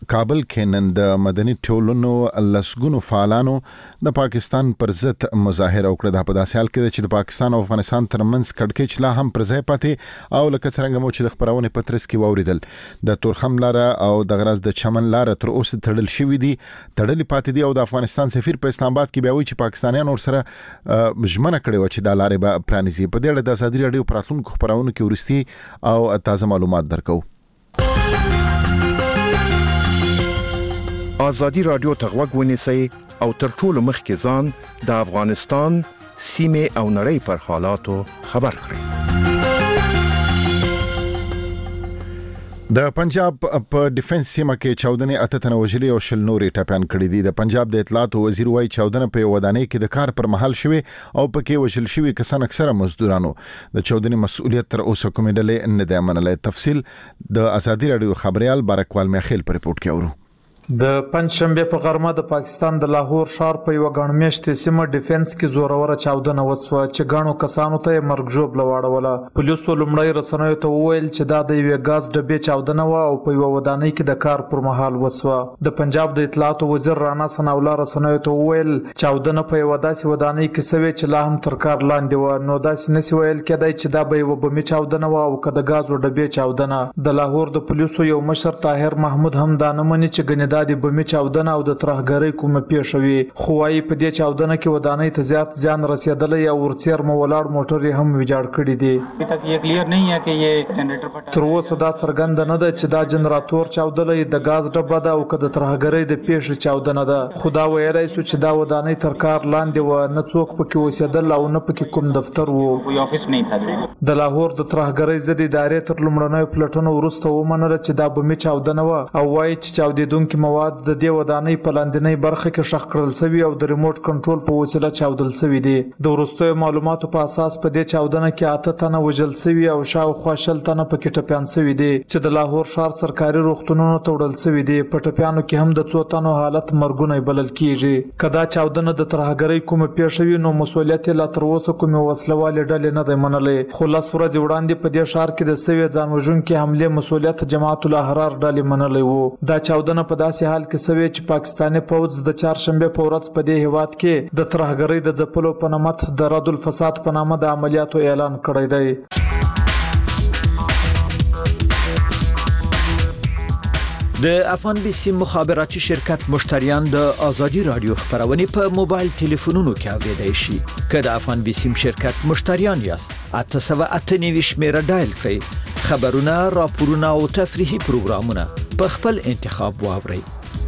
کابل کې نن د مدني ټولنو لسګونو فعالانو د پاکستان پر ضد مظاهره وکړه. په داسې حال کې چې د پاکستان او افغانستان ترمنځ کړکېچ لا هم پر ځای پاتې او لکه څنګه مو چې د خبرونې په ترڅ کې واوریدل د تورخم لاره او د غراز د چمن لاره تر اوسه تړل شوې دي تړلې پاتې دي او د افغانستان سفیر په اسلام آباد کې بیا وایي چې پاکستانیان ور سره ژمنه کړې و چې د لارې به پرانیزي. په دې اړه د ازادي راډیو پراتلونکو خبرونو کې ورستي او تازه معلومات درکو. ازادي راډیو ته غوږ ونیسئ او تر ټولو مخکې ځان د افغانستان سیمه او نړۍ پر حالاتو خبر کړئ. د پنجاب په ډیفنس سیمه کې چاودنې اته تنه وژلي او شل نورې ټپيان کړي دي. د پنجاب د اطلاعات وزیر وايي چاودنه په ودانۍ کې د کار پر مهال شوه او پکې وژل شوي کسان اکثره مزدورانو. د چاودنې مسؤلیت تر اوسه کومې ډلې نه دی منلې. تفصیل د ازادي راډیو خبريال بارکوال میخیل پر رپورت کې اورو. د پنځشنبه په غرمه د پاکستان د لاهور ښار په یو غړمېشت سیمه ډیفنس کې زوروره چاودنه وسوه چې غاڼو کسانو ته مرګ جوړ لواړوله. پولیسو لومړی رسنیو ته وویل چې دا د یو غاز ډبې چاودنه و او په یو ودانۍ کې د کار پر مهال وسوه. د پنجاب د اطلاعات وزیر رانا ثناءالله رسنیو ته وویل چاودنه په یو داسې ودانۍ کې سوي چې لا هم تر کار لاندې و. نو داسې نسی ویل کېدای چې دا به یو بمي چاودنه و او که د غازو ډبې چاودنه. د لاهور د پولیسو یو مشر طاهر محمود هم دا نه مني چې ګنې دا د بمي چاودنه او د ترهګرۍ کومه پیښوي. خو وايي په دې چاودنه کې ودانۍ ته زیات زیان رسیدلی او ورڅیر مو ولاړ موټر هم ویجاړ کړی دی. تر اوسه دا څرګند نه ده چې دا جنراتور چاودلې د غاز ډبه ده او که د ترهګرۍ د پیښې چاودنه ده. خو دا ویلی سو چې دا ودانۍ تر کار لاندې و نه څوک پکې اوسېدل او نه پکې کوم دفتر و. د لاهور د ترهګرۍ ضد ادارې تر لومړنیو پلټنو وروسته ومنله چې دا بمي چاودنه و او وايي چې چاودېدونکي مواد د دې ودانۍ په لاندنۍ برخه کې ښخ کړل شوي او د ریموټ کنټرول په وسیله چاودل شوي دي. د وروستیو معلوماتو په اساس په دې چاودنه کې اته تنه وژل شوي او شاوخوا شل تنه پکې ټپيان شوي دي چې د لاهور ښار سرکاري روغتونونو ته وړل شوي دي. په ټپيانو کې هم د څو تنو حالت مرګونی بلل کیږي. کدا چاودنه د ترهګرۍ کومه پیښه وي نو مسؤلیت لا تر اوسه کومه وسلوالې ډلې نه دی منلې. خو لاس ورځ وړاندې په دې ښار کې د سوي ځانوژونکو حمله مسؤلیت جماعت الاحرار ډلې منلې وو. دا چاودنه په داسې حال کې سوي چې پاکستاني پوځ د چهارشنبه په ورځ په دې هیواد کې د ترهګرۍ د ځپلو په نامت د رد الفساد په نامه د عملیاتو اعلان کړی دی. د افغان بیسیم مخابراتي شرکت مشتریان د ازادي رادیو خبرونه په موبایل ټلیفونونو کې اوریدای شي. که د افغان بیسیم شرکت مشتریان یاست 898 شمیره ډایل کړئ. خبرونه، راپورونه او تفریحي پروګرامونه په خپل انتخاب واورئ.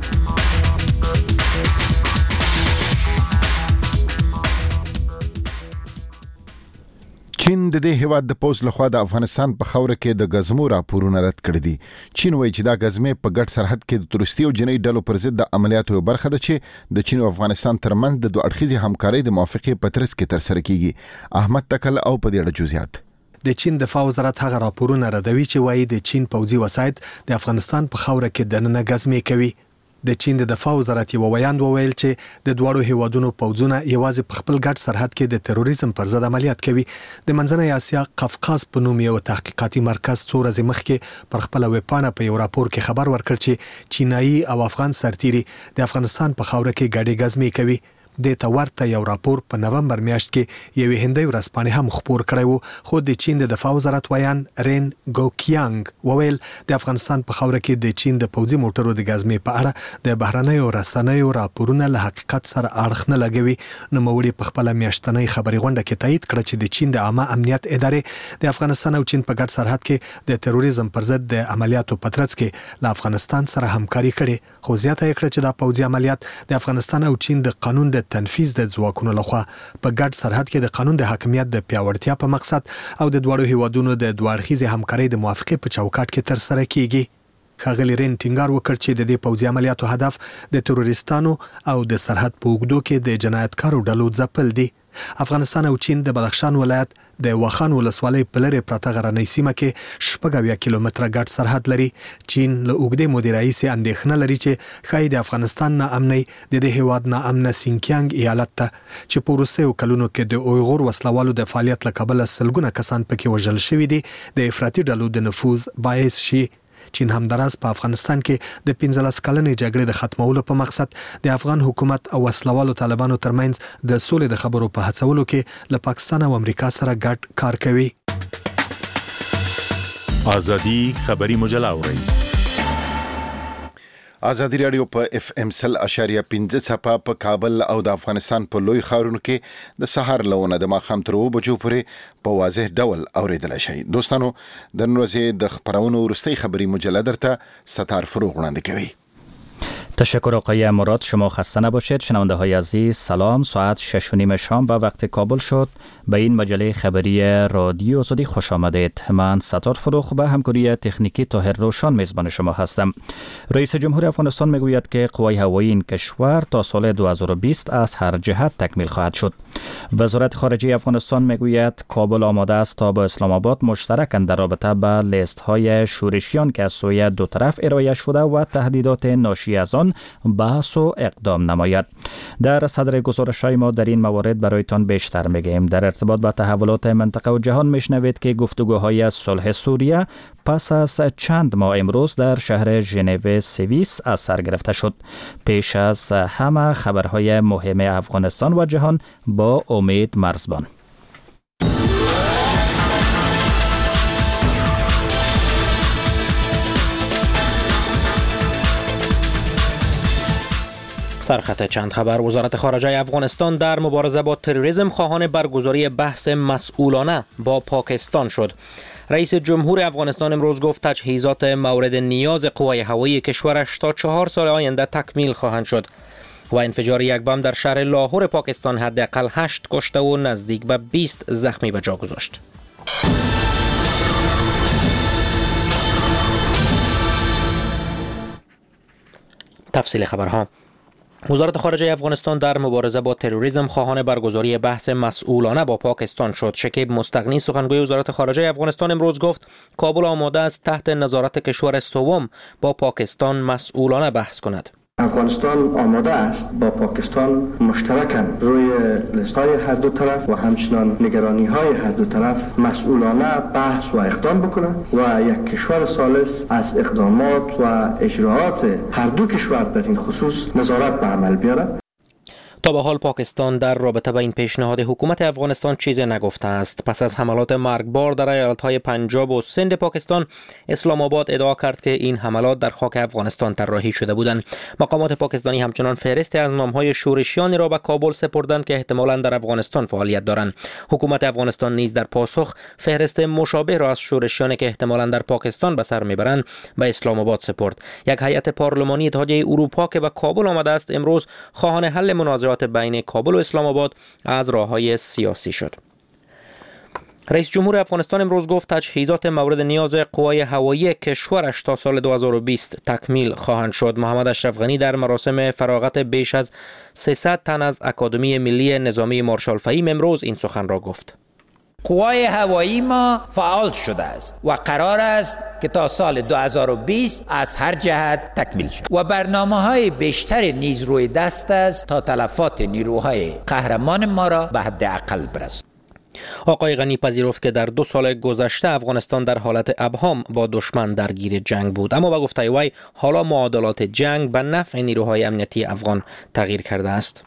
چین د دې هیواد د پوز لخوا د افغانستان په خوره کې د غزمو راپورونه رد کړی دي. چین وایي چې دا غزمې په ګډ سرحد کې د تورستي او جنۍ ډلو پر ضد د عملیاتو یو برخه ده چې د چین او افغانستان ترمنځ د دوه اړخیزې همکارۍ د موافقې په ترڅ کې ترسره کیږي. احمد تکل او په دې اړه جزئیات. د چین دفاع وزارت هغه راپورونه ردوي چې وایي د چین پوځي وسایط د افغانستان په خوره کې دننه غزمې کوي. د چین د دفاع وزارت یو ویاند وویل چې د دوړو هیوادونو پوځونه یوازې په خپل ګډ سرحد کې د تروریزم پر ضد عملیات کوي. د منځنۍ اسیا قفقاز په نوم یو تحقیقاتي مرکز څو ورځې مخکې پر خپل ویبپاڼه په یو راپور کې خبر ورکړ چې چینایي او افغان سرتیري د افغانستان په خوره کې ګډې غزمې کوي. د تورته یو راپور په نومبر میاشت کې یو هندۍ ورځپاڼه هم خبر کړی وو. خو د چین د دفاع وزارت ویان رین ګوکیانګ وویل د افغانستان په خوره کې د چین د پوځي موټرو د غزمې په اړه د بهرنیو رسنیو راپورونه له حقیقت سره اړخ نه لګوي. نو موري په خپل میاشتنۍ خبري غونډه کې تایید کړ چې د چین د عامه امنیت ادارې د افغانستان او چین په ګډ سرحد کې د تروریزم پر ضد د عملیاتو په ترڅ کې له افغانستان سره همکاري کړې. خو زیاته کړه چې د پوځي عملیات د افغانستان او چین د قانون د تنفيذ د ځواکونو لخوا په ګډ سرحد کې د قانون د حاکمیت د پیاوړتیا په مقصد او د دوړو هیوادونو د دوړخیزې همکارۍ د موافقې په چوکاټ کې ترسره کیږي. ښاغلي رین ټینګار وکړ چې د دې پوځي عملیاتو هدف د تروریستانو او د سرحد په اوږدو کې د جنایتکارو ډلو ځپل دي. افغانستان او چین د بدخشان ولایت د واخان ولسوالۍ په لرې پرته غرنۍ سیمه کې 80 کیلومتره ګډ سرحد لري. چین له اوږدې مودې راهیسې اندېښنه لري چې ښایي د افغانستان نا امنۍ د دې هیواد نا امنه سینکیانګ ایالت ته چې په وروستیو کلونو کې د اویغور وسلوالو د فعالیت له کبله سلګونه کسان پکې وژل شوي دي د افراطي ډلو د نفوذ باعث شي. چین همدارس په افغانستان کې د 15 کلنې جګړې د ختمولو په مقصد د افغان حکومت او وسلوالو طالبانو ترمنځ د سولې د خبرو په هڅولو کې له پاکستان او امریکا سره ګډ کار کوي. آزادی خبری مجله اورئ. آزادی رادیو په اف ام 100.5 صفه په کابل او د افغانستان په لوی ښارونو کې د سحر لونه د ماښام تر 2 بجو پورې په واضح ډول اوریدل شي. دوستانو د نن ورځې د خبرونو وروستۍ خبری مجله درته ستار فروغ وړاندې کوي. تشکر آقای مراد. شما خسته نباشید. شنونده های عزیز سلام. ساعت 6:30 شام به وقت کابل شد. به این مجله خبری رادیو آزادی خوش آمدید. من ستار فروغ به همکاری تکنیکی طاهر روشن میزبان شما هستم. رئیس جمهور افغانستان میگوید که قوای هوایی این کشور تا سال 2020 از هر جهت تکمیل خواهد شد. وزارت خارجه افغانستان میگوید کابل آماده است تا با اسلام آباد مشترکاً در رابطه با لیست های شورشیان که از سوی دو طرف ارائه شده و تهدیدات ناشی از آن بحث و اقدام نماید. در صدر گزارش‌های ما در این موارد برایتان بیشتر میگیم. در ارتباط با تحولات منطقه و جهان میشنوید که گفتگوهای صلح سوریه پس از چند ماه امروز در شهر ژنو سوئیس از سر گرفته شد. پیش از همه خبرهای مهم افغانستان و جهان با امید مرزبان. سرخط چند خبر. وزارت خارجه افغانستان در مبارزه با تروریسم خواهان برگزاری بحث مسئولانه با پاکستان شد. رئیس جمهور افغانستان امروز گفت تجهیزات مورد نیاز قوای هوایی کشورش تا 4 سال آینده تکمیل خواهند شد. و انفجار یک بم در شهر لاهور پاکستان حداقل 8 کشته و نزدیک به 20 زخمی به جا گذاشت. تفصیل خبرها. وزارت خارجه افغانستان در مبارزه با تروریسم خواهان برگزاری بحث مسئولانه با پاکستان شد. شکیب مستغنی سخنگوی وزارت خارجه افغانستان امروز گفت کابل آماده است تحت نظارت کشور سوم با پاکستان مسئولانه بحث کند. افغانستان آماده است با پاکستان مشترکاً روی لیست‌های هر دو طرف و همچنان نگرانی‌های هر دو طرف مسئولانه بحث و اقدام بکنند و یک کشور ثالث از اقدامات و اجراءات هر دو کشور در این خصوص نظارت به عمل بیارد. تا به حال پاکستان در رابطه با این پیشنهاد حکومت افغانستان چیزی نگفته است. پس از حملات مرگبار در ایالت‌های پنجاب و سند پاکستان، اسلام آباد ادعا کرد که این حملات در خاک افغانستان طراحی شده بودند. مقامات پاکستانی همچنان فهرستی از نام‌های شورشیانی را به کابل سپردند که احتمالاً در افغانستان فعالیت دارند. حکومت افغانستان نیز در پاسخ فهرست مشابه را از شورشیانی که احتمالاً در پاکستان به سر میبرند به اسلام آباد سپرد. یک هیئت پارلمانی اتحادیه اروپا که به کابل آمده است امروز خواهان حل منازعات بین کابل و اسلام آباد از راه‌های سیاسی شد. رئیس جمهور افغانستان امروز گفت تجهیزات مورد نیاز قوای هوایی کشورش تا سال 2020 تکمیل خواهند شد. محمد اشرف غنی در مراسم فراغت بیش از 300 تن از اکادمی ملی نظامی مارشال فهیم امروز این سخن را گفت. قوای هوایی ما فعال شده است و قرار است که تا سال 2020 از هر جهت تکمیل شود و برنامه‌های بیشتر نیز روی دست است تا تلفات نیروهای قهرمان ما را به حداقل برساند. آقای غنی پذیرفت که در 2 سال گذشته افغانستان در حالت ابهام با دشمن درگیر جنگ بود، اما به گفته وی حالا معادلات جنگ به نفع نیروهای امنیتی افغان تغییر کرده است.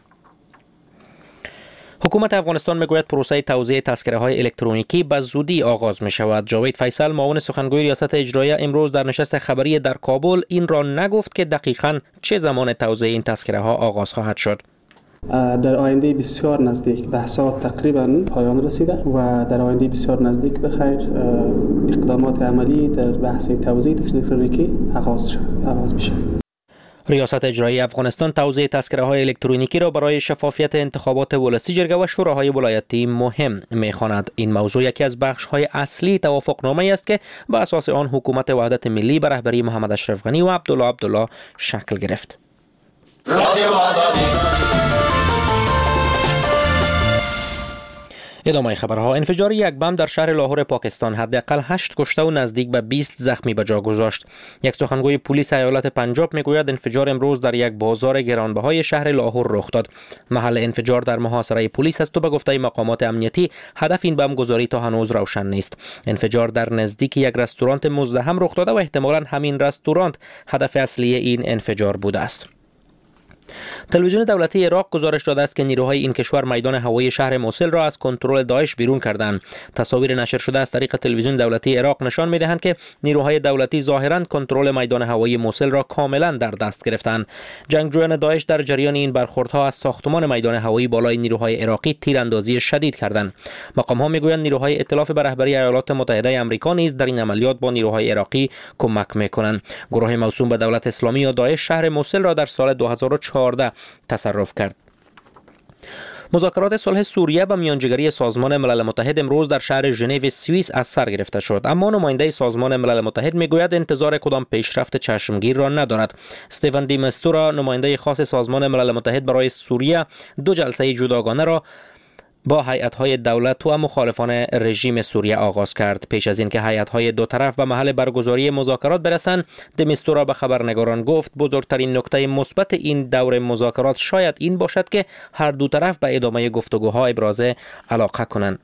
حکومت افغانستان میگوید پروسه توزیع تذکره‌های الکترونیکی به زودی آغاز می شود. جاوید فیصل معاون سخنگوی ریاست اجراییه امروز در نشست خبری در کابل این را نگفت که دقیقاً چه زمان توزیع این تذکره‌ها آغاز خواهد شد. در آینده بسیار نزدیک بحثات تقریبا پایان رسیده و در آینده بسیار نزدیک بخیر اقدامات عملی در بحث توزیع تذکره الکترونیکی آغاز میشه. ریاست اجرایی افغانستان توزیع تذکره‌های الکترونیکی را برای شفافیت انتخابات ولسی جرگه و شوراهای ولایتی مهم می‌خواند. این موضوع یکی از بخش‌های اصلی توافقنامه‌ای است که بر اساس آن حکومت وحدت ملی به رهبری محمد اشرف غنی و عبدالله شکل گرفت. ادامه خبرها. انفجار یک بم در شهر لاهور پاکستان حداقل 8 کشته و نزدیک به 20 زخمی به جا گذاشت. یک سخنگوی پلیس ایالت پنجاب میگوید انفجار امروز در یک بازار گرانبهای شهر لاهور رخ داد. محل انفجار در محاصره پلیس است و به گفته مقامات امنیتی هدف این بم گذاری تا هنوز روشن نیست. انفجار در نزدیک یک رستوران مزدحم رخ داده و احتمالاً همین رستوران هدف اصلی این انفجار بوده است. تلویزیون دولتی عراق گزارش داده است که نیروهای این کشور میدان هوایی شهر موصل را از کنترل داعش بیرون کردند. تصاویر نشر شده از طریق تلویزیون دولتی عراق نشان می‌دهند که نیروهای دولتی ظاهراً کنترل میدان هوایی موصل را کاملاً در دست گرفتند. جنگجویان داعش در جریان این برخوردها از ساختمان میدان هوایی بالای نیروهای عراقی تیراندازی شدید کردند. مقام‌ها میگویند نیروهای ائتلاف به رهبری ایالات متحده آمریکا نیز در این عملیات با نیروهای عراقی کمک می‌کنند. گروه موسوم به دولت اسلامی یا داعش شهر موصل را در سال 2014 تصرف کرد. مذاکرات صلح سوریه به میانجیگری سازمان ملل متحد امروز در شهر ژنو سوئیس از سر گرفته شد، اما نماینده سازمان ملل متحد میگوید انتظار کدام پیشرفت چشمگیر را ندارد. استیون دی مستورا نماینده خاص سازمان ملل متحد برای سوریه 2 جلسه جداگانه را با هیئت‌های دولت و مخالفان رژیم سوریه آغاز کرد. پیش از اینکه هیئت‌های دو طرف به محل برگزاری مذاکرات برسند، دمیستورا به خبرنگاران گفت بزرگترین نکته مثبت این دور مذاکرات شاید این باشد که هر دو طرف به ادامه گفتگوها ابراز علاقه کنند.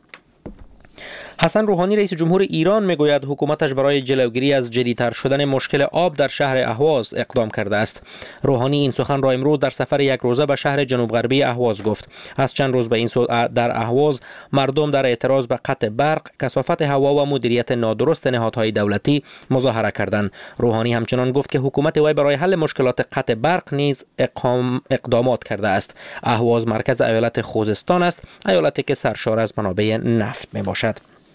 حسن روحانی رئیس جمهور ایران میگوید حکومتش برای جلوگیری از جدی‌تر شدن مشکل آب در شهر اهواز اقدام کرده است. روحانی این سخن را امروز در سفر یک روزه به شهر جنوب غربی اهواز گفت. از چند روز به این سو در اهواز مردم در اعتراض به قطع برق، کثافت هوا و مدیریت نادرست نهادهای دولتی مظاهره کردند. روحانی همچنان گفت که حکومت وی برای حل مشکلات قطع برق نیز اقدامات کرده است. اهواز مرکز ایالت خوزستان است، ایالتی که سرشار از منابع نفت میباشد.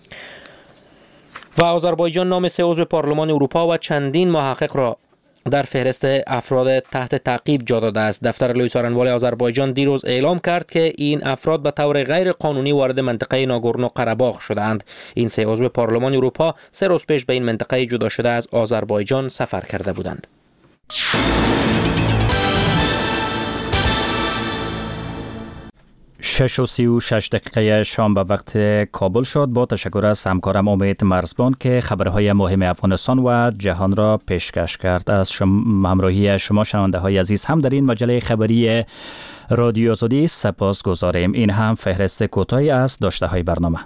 و آذربایجان نام 3 عضو پارلمان اروپا و چندین محقق را در فهرست افراد تحت تعقیب جا داده است. دفتر لوی سارنوال آذربایجان دیروز اعلام کرد که این افراد به طور غیر قانونی وارد منطقه ناگورنو قره‌باغ شده‌اند. این 3 عضو پارلمان اروپا 3 روز پیش به این منطقه جدا شده از آذربایجان سفر کرده بودند. 6:36 شام به وقت کابل شد. با تشکر از همکارم امید مرزبان که خبرهای مهم افغانستان و جهان را پیشکش کرد. از همراهی شما شنونده های عزیز هم در این مجله خبری رادیو آزادی سپاس گذاریم. این هم فهرست کوتاهی از داشته های برنامه.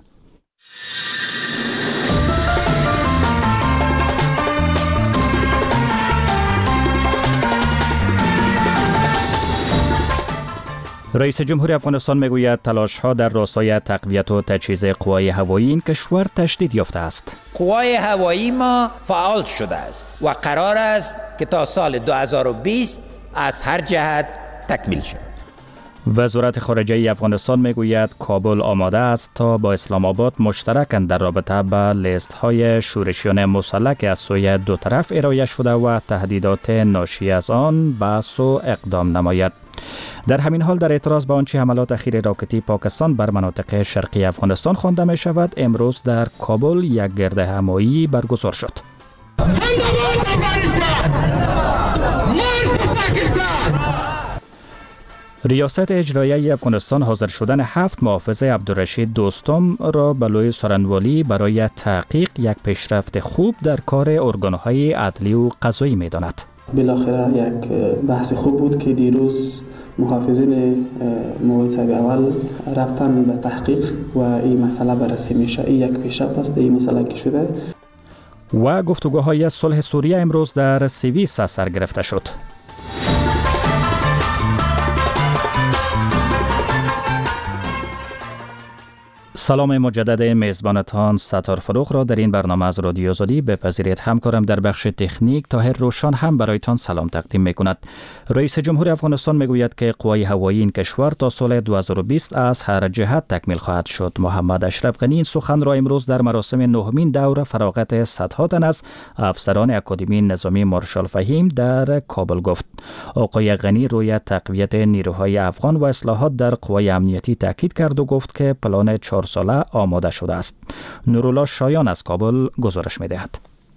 رئیس جمهور افغانستان میگوید تلاش‌ها در راستای تقویت و تجهیز قوای هوایی این کشور تشدید یافته است. قوای هوایی ما فعال شده است و قرار است که تا سال 2020 از هر جهت تکمیل شود. وزارت خارجه افغانستان میگوید کابل آماده است تا با اسلام آباد مشترکاً در رابطه با لیست‌های شورشیان مسلح که از سوی دو طرف ارائه شده و تهدیدات ناشی از آن بحث و اقدام نماید. در همین حال در اعتراض به آنچه حملات اخیر راکتی پاکستان بر مناطق شرقی افغانستان خوانده می شود، امروز در کابل یک گرد همایی برگزار شد. ریاست اجرایی افغانستان حاضر شدن 7 محافظ عبدالرشید دوستم را به لوی سارنوالی برای تحقیق یک پیشرفت خوب در کار ارگان‌های عدلی و قضایی می داند. بالاخره یک بحث خوب بود که دیروز محافظین موعد صاحب اول رفتن به تحقیق و این مسئله بررسی میشه. این یک پیشرفت است این مسئله که شده. و گفتگوهای صلح سوریه امروز در سوئیس سر گرفته شد. سلام مجدد میزبانتان ستار فروغ را در این برنامه از رادیو آزادی بپذیرید. همکارم در بخش تکنیک طاهر روشان هم برایتان سلام تقدیم میکند. رئیس جمهور افغانستان میگوید که قوای هوایی این کشور تا سال 2020 از هر جهت تکمیل خواهد شد. محمد اشرف غنی این سخن را امروز در مراسم 9مین دوره فراغت صدها تن از افسران اکادمی نظامی مارشال فهیم در کابل گفت. آقای غنی روی تقویت نیروهای افغان و اصلاحات در قوای امنیتی تاکید کرد و گفت که پلان 4 ساله آماده شده است. نورالله شایان از کابل گزارش می‌دهد.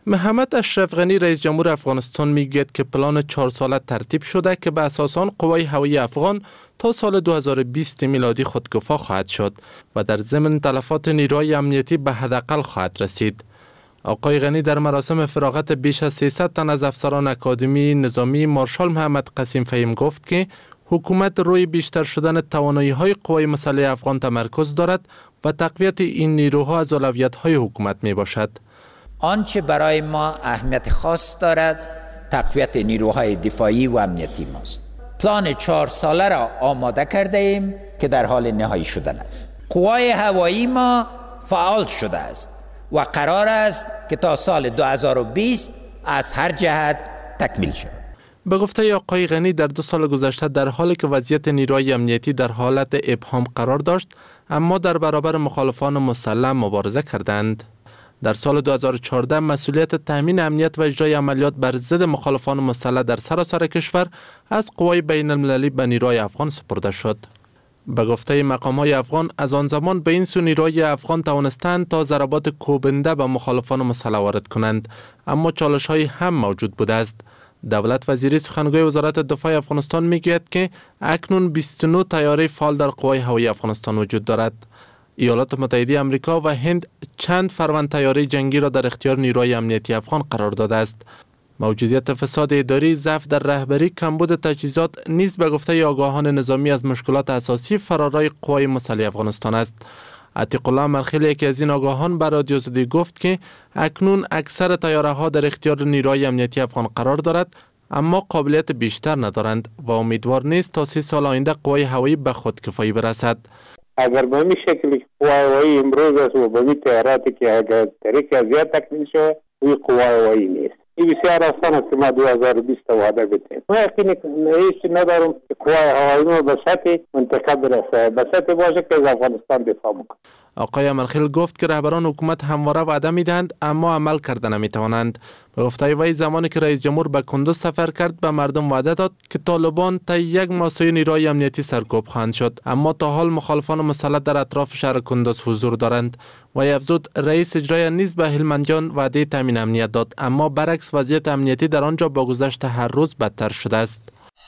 محمد اشرف غنی رئیس جمهور افغانستان میگوید که پلان 4 ساله ترتیب شده که به اساس آن قوای هوایی افغان تا سال 2020 میلادی خودکفا خواهد شد و در ضمن تلفات نیروهای امنیتی به حداقل خواهد رسید. آقای غنی در مراسم فراغت بیش از 300 تن از افسران اکادمی نظامی مارشال محمد قسیم فهیم گفت که حکومت روی بیشتر شدن توانایی‌های قوای مسلح افغان تمرکز دارد و تقویت این نیروها از اولویت‌های حکومت میباشد. آنچه برای ما اهمیت خاص دارد تقویت نیروهای دفاعی و امنیتی ماست. پلان 4 ساله را آماده کرده ایم که در حال نهایی شدن است. قوای هوایی ما فعال شده است و قرار است که تا سال 2020 از هر جهت تکمیل شود. به گفته آقای غنی در 2 سال گذشته در حالی که وضعیت نیروهای امنیتی در حالت ابهام قرار داشت اما در برابر مخالفان مسلح مبارزه کردند. در سال 2014 مسئولیت تامین امنیت و اجرای عملیات بر ضد مخالفان مسلح در سراسر کشور از قوای بین المللی به نیروهای افغان سپرده شد. به گفته مقام‌های افغان از آن زمان به این سو نیروهای افغان توانستند تا ضربات کوبنده به مخالفان مسلح وارد کنند، اما چالش‌های هم موجود بوده است. دولت وزیری سخنگوی وزارت دفاع افغانستان میگوید که اکنون 29 طیاره فعال در قوای هوایی افغانستان وجود دارد. ایالات متحده آمریکا و هند چند فروند طیاره جنگی را در اختیار نیروهای امنیتی افغان قرار داده است. موجودیت فساد اداری، ضعف در رهبری، کمبود تجهیزات نیز به گفته آگاهان نظامی از مشکلات اساسی فرارای قوای مسلح افغانستان است. عتیق الله مرخیل یکی از این آگاهان به رادیو زدی گفت که اکنون اکثر طیاره ها در اختیار نیروهای امنیتی افغان قرار دارد اما قابلیت بیشتر ندارند و امیدوار نیست تا 3 سال آینده قوای هوایی به خودکفایی برسد. اگر به این شکل قوای هوایی امروز است و به این تیاراتی که اگر طریق زیاد تکمیل شود وی قوای هوایی نیست. این بسیار آسان است که ما 2020 وعده بتیم. ما یقین هیچ ندارم که قوای هوایی ما به سطح منطقه برسه، به سطح باشه که از افغانستان دفاع بکنه. آقای امرخیل گفت که رهبران حکومت همواره وعده میدهند اما عمل کرده نمیتوانند. به گفته وی زمانی که رئیس جمهور به کندوز سفر کرد به مردم وعده داد که طالبان تا 1 ماه نیروهای امنیتی سرکوب خواهند شد، اما تا حال مخالفان مسلح در اطراف شهر کندوز حضور دارند. و افزود رئیس اجرایی نیز به هلمندجان وعده تامین امنیت داد، اما برعکس وضعیت امنیتی در آنجا با گذشت هر روز بدتر شده است.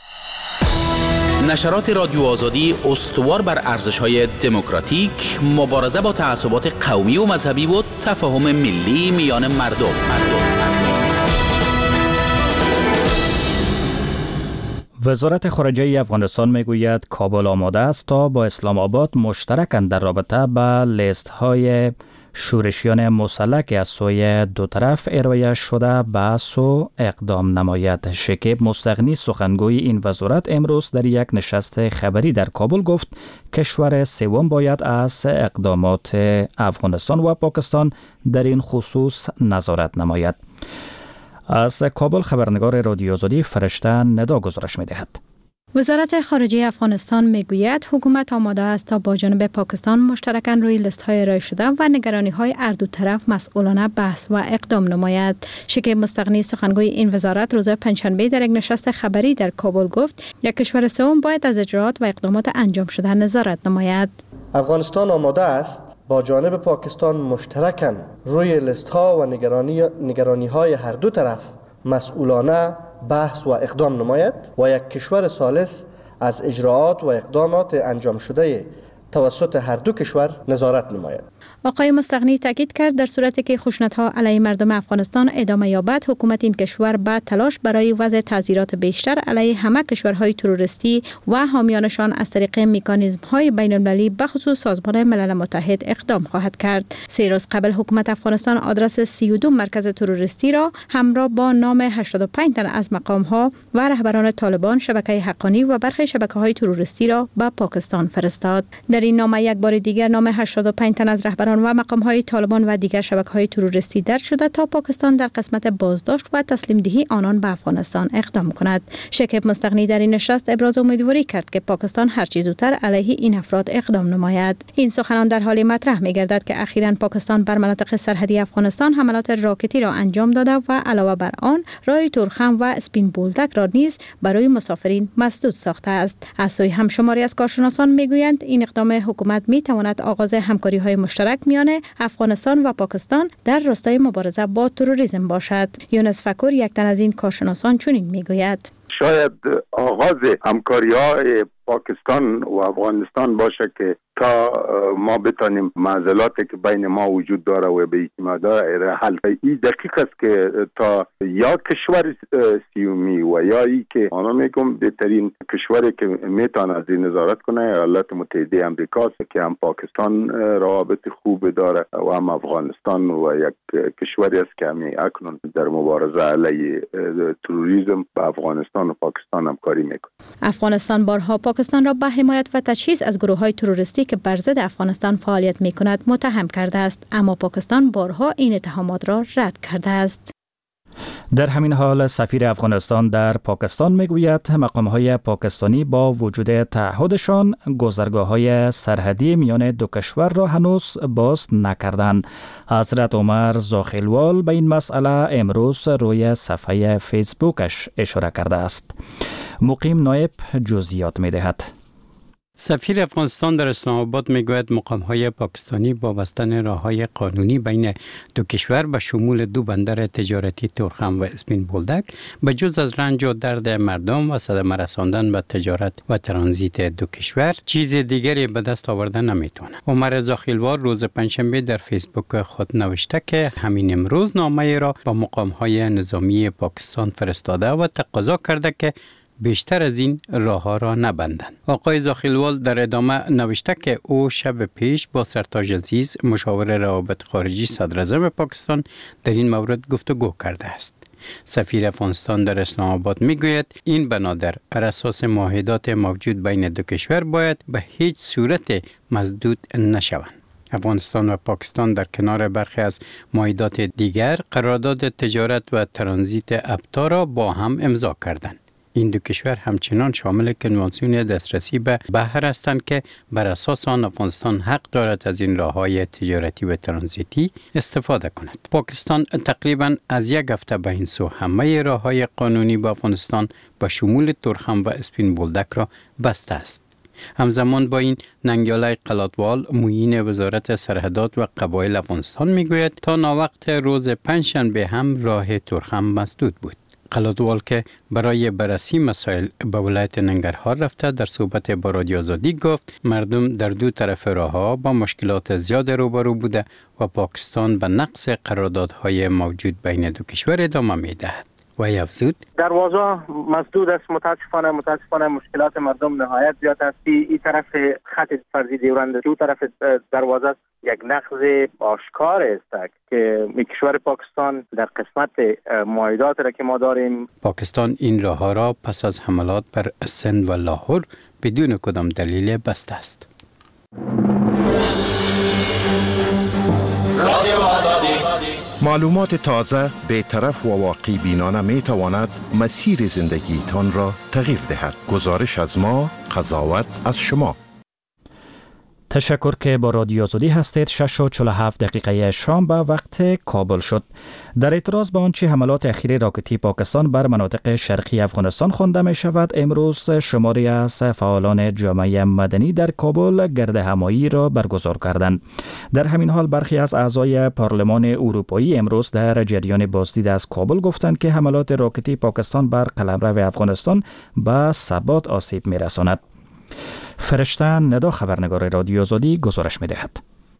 نشرات رادیو آزادی استوار بر ارزش‌های دموکراتیک، مبارزه با تعصبات قومی و مذهبی و تفاهم ملی میان مردم. وزارت خارجه افغانستان میگوید کابل آماده است تا با اسلام آباد مشترکاً در رابطه با لیست‌های شورشیان مسلح که از سوی دو طرف ارائه شده بحث و اقدام نماید. شکیب مستغنی سخنگوی این وزارت امروز در یک نشست خبری در کابل گفت کشور سوم باید از اقدامات افغانستان و پاکستان در این خصوص نظارت نماید. از کابل خبرنگار رادیو آزادی فرشته ندا گزارش می‌دهد. وزارت خارجه افغانستان میگوید حکومت آماده است تا با جانب پاکستان مشترکاً روی لیست‌های ارائه شده و نگرانی‌های هر دو طرف مسئولانه بحث و اقدام نماید. شکیب مستغنی سخنگوی این وزارت روز پنجشنبه در یک نشست خبری در کابل گفت یک کشور سوم باید از اجرات و اقدامات انجام شده نظارت نماید. افغانستان آماده است با جانب پاکستان مشترکاً روی لیست‌ها و نگرانی‌های هر دو طرف مسئولانه بحث و اقدام نماید و یک کشور ثالث از اجراءات و اقدامات انجام شده توسط هر دو کشور نظارت نماید. آقای مستغنی تاکید کرد در صورتی که خشونت‌ها علیه مردم افغانستان ادامه یابد حکومت این کشور با تلاش برای وضع تعزیرات بیشتر علیه همه کشورهای تروریستی و حامیانشان از طریق مکانیزم‌های بین‌المللی بخصوص سازمان ملل متحد اقدام خواهد کرد. 3 روز قبل حکومت افغانستان آدرس 32 مرکز تروریستی را همراه با نام 85 تن از مقام‌ها و رهبران طالبان، شبکه حقانی و برخی شبکه‌های تروریستی را به پاکستان فرستاد. در این نامه یک بار دیگر نام 85 تن از رهبران و مقام‌های طالبان و دیگر شبکه‌های تروریستی درج شده تا پاکستان در قسمت بازداشت و تسلیم دهی آنان به افغانستان اقدام کند. شکیب مستغنی در این نشست ابراز امیدواری کرد که پاکستان هر چه زودتر علیه این افراد اقدام نماید. این سخنان در حالی مطرح می‌گردد که اخیراً پاکستان بر مناطق سرحدی افغانستان حملات راکتی را انجام داده و علاوه بر آن راه تورخم و اسپین بولدک را نیز برای مسافرین مسدود ساخته است. از سوی همشماری از کارشناسان می‌گویند این اقدام حکومت می‌تواند آغاز همکاری‌های مشترک میان افغانستان و پاکستان در راستای مبارزه با تروریسم باشد. یونس فکور یک تن از این کارشناسان چنین میگوید: شاید آغاز همکاری‌های پاکستان و افغانستان باشه که تا ما بتانیم معضلاتی که بین ما وجود داره و به اعتماد حل. این دقیق است که تا یا کشور سیومی و یا ای که آنها میگم بهترین کشوری که میتونه از این نظارت کنه ایالات متحده آمریکا است که هم پاکستان روابط خوب داره و هم افغانستان و یک کشوری است که همین اکنون در مبارزه علیه تروریسم با افغانستان و پاکستان همکاری میکنه. افغانستان بارها پاکستان را به حمایت و تجهیز از گروه‌های تروریستی که بر ضد افغانستان فعالیت می‌کند متهم کرده است، اما پاکستان بارها این اتهامات را رد کرده است. در همین حال سفیر افغانستان در پاکستان میگوید مقام‌های پاکستانی با وجود تعهدشان گذرگاه‌های سرحدی میان دو کشور را هنوز باز نکردند. حضرت عمر زاخیلوال به این مسئله امروز روی صفحه فیسبوکش اشاره کرده است. مقیم نایب جزئیات می‌دهد. سفیر افغانستان در اسلام آباد میگوید مقام‌های پاکستانی با بستن راه‌های قانونی بین دو کشور به شمول دو بندر تجارتی تورخم و اسپین بولدک به جز از رنج و درد مردم و صدمه رساندن به تجارت و ترانزیت دو کشور چیز دیگری به دست آوردن نمیتونه. عمر زاخیلوار روز پنجشنبه در فیسبوک خود نوشته که همین امروز نامه را با مقام‌های نظامی پاکستان فرستاده و تقاضا کرده که بیشتر از این راه‌ها را نبندند. آقای زاخیلوال در ادامه نوشته که او شب پیش با سرتاج عزیز مشاور روابط خارجی صدر اعظم پاکستان در این مورد گفتگو کرده است. سفیر افغانستان در اسلام آباد میگوید این بنادر بر اساس معاهدات موجود بین دو کشور باید به هیچ صورت مسدود نشوند. افغانستان و پاکستان در کنار برخی از معاهدات دیگر قرارداد تجارت و ترانزیت ابتا را با هم امضا کردند. این دو کشور همچنان شامل کنوانسیون دسترسی به بحر هستند که بر اساس آن افغانستان حق دارد از این راه‌های تجارتی و ترانزیتی استفاده کند. پاکستان تقریباً از یک هفته به این سو همه راه‌های قانونی به افغانستان به شمول تورخم و اسپین بولدک را بسته است. همزمان با این ننگیاله قلاتوال معین وزارت سرحدات و قبایل افغانستان میگوید تا ناوقت روز پنجشنبه هم راه تورخم مسدود بود. قلاتوال که برای بررسی مسائل به ولایت ننگرهار رفته در صحبت با رادیو آزادی گفت مردم در دو طرف راه‌ها با مشکلات زیاد روبرو بوده و پاکستان به نقض قراردادهای موجود بین دو کشور ادامه می‌دهد. و افزود دروازه مسدود است. متاسفانه مشکلات مردم نهایت زیاد است. این طرف خط فرضی دیورند دو طرف دروازه است. یک نقض آشکار است که کشور پاکستان در قسمت معاهدات را که ما داریم، پاکستان این راه را پس از حملات بر سند و لاهور بدون کدام دلیل بسته است. معلومات تازه، بی‌طرف و واقعی بینانه می تواند مسیر زندگیتان را تغییر دهد. گزارش از ما، قضاوت از شما. تشکر که با رادیو آزادی هستید. 6:47 شام به وقت کابل شد. در اعتراض به آنچه حملات اخیر راکتی پاکستان بر مناطق شرقی افغانستان خوانده می شود، امروز شماری از فعالان جامعه مدنی در کابل گرد همایی را برگزار کردند. در همین حال برخی از اعضای پارلمان اروپایی امروز در جریان بازدید از کابل گفتند که حملات راکتی پاکستان بر قلمرو افغانستان به ثبات آسیب می رساند. فرشته ندا خبرنگار رادیو آزادی گزارش می‌دهد.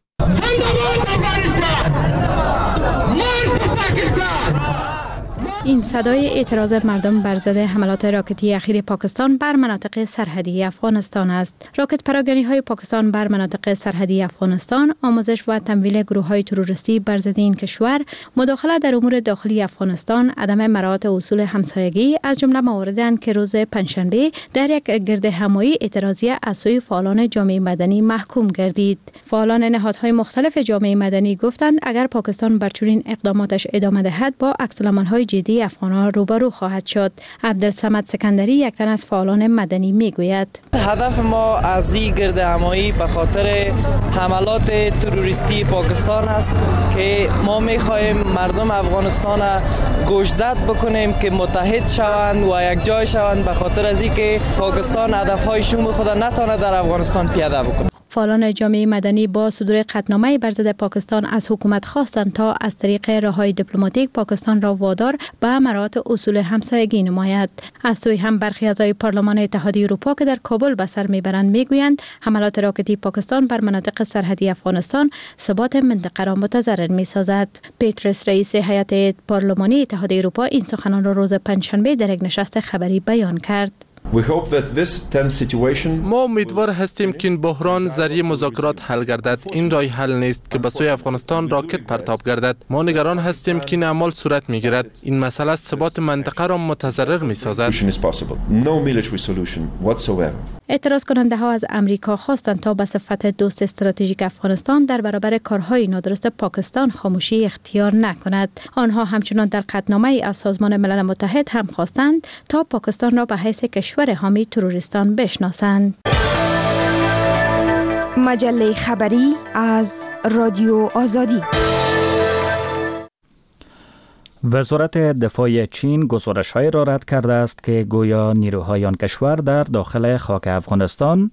این صدای اعتراض مردم بر ضد حملات راکتی اخیر پاکستان بر مناطق سرحدی افغانستان است. راکت پراگندی‌های پاکستان بر مناطق سرحدی افغانستان، آموزش و تمویل گروه‌های تروریستی بر ضد این کشور، مداخله در امور داخلی افغانستان، عدم مراعات اصول همسایگی از جمله مواردند که روز پنجشنبه در یک گرد همایی اعتراضی از سوی فعالان جامعه مدنی محکوم گردید. فعالان نهادهای مختلف جامعه مدنی گفتند اگر پاکستان بر چنین اقداماتش ادامه دهد با عکس‌العمل‌های جدی افغان‌ها روبرو خواهد شد. عبدالصمد سکندری یک تن از فعالان مدنی میگوید هدف ما از این گرد همایی به خاطر حملات تروریستی پاکستان است که ما می‌خواهیم مردم افغانستان گوشزد بکنیم که متحد شوند و یک جای شوند به خاطر از اینکه پاکستان هدف‌های شوم خود نتونه در افغانستان پیاده بکنه. فعالان جامعه مدنی با صدور قطعنامه بر ضد پاکستان از حکومت خواستند تا از طریق راههای دیپلماتیک پاکستان را وادار به مراعات اصول همسایگی نماید. از سوی هم برخی اعضای پارلمان اتحادیه اروپا که در کابل به سر میبرند میگویند حملات راکتی پاکستان بر مناطق سرحدی افغانستان ثبات منطقه را متضرر میسازد. پیترس رئیس هیئت پارلمانی اتحادیه اروپا این سخنان را روز پنجشنبه در یک نشست خبری بیان کرد. ما امیدوار هستیم که این بحران ذریعه مذاکرات حل گردد. این راه حل نیست که به سوی افغانستان راکت پرتاب گردد. ما نگران هستیم که این اعمال صورت میگیرد. این مسئله ثبات منطقه را متضرر میسازد. اعتراض کننده ها از امریکا خواستند تا به صفت دوست استراتژیک افغانستان در برابر کارهای نادرست پاکستان خاموشی اختیار نکند. آنها همچنان در قطعنامه از سازمان ملل متحد هم خواستند تا پاکستان را به حیث کشور حامی تروریستان بشناسند. مجله خبری از رادیو آزادی. وزارت دفاع چین گزارش‌هایی را رد کرده است که گویا نیروهای آن کشور در داخل خاک افغانستان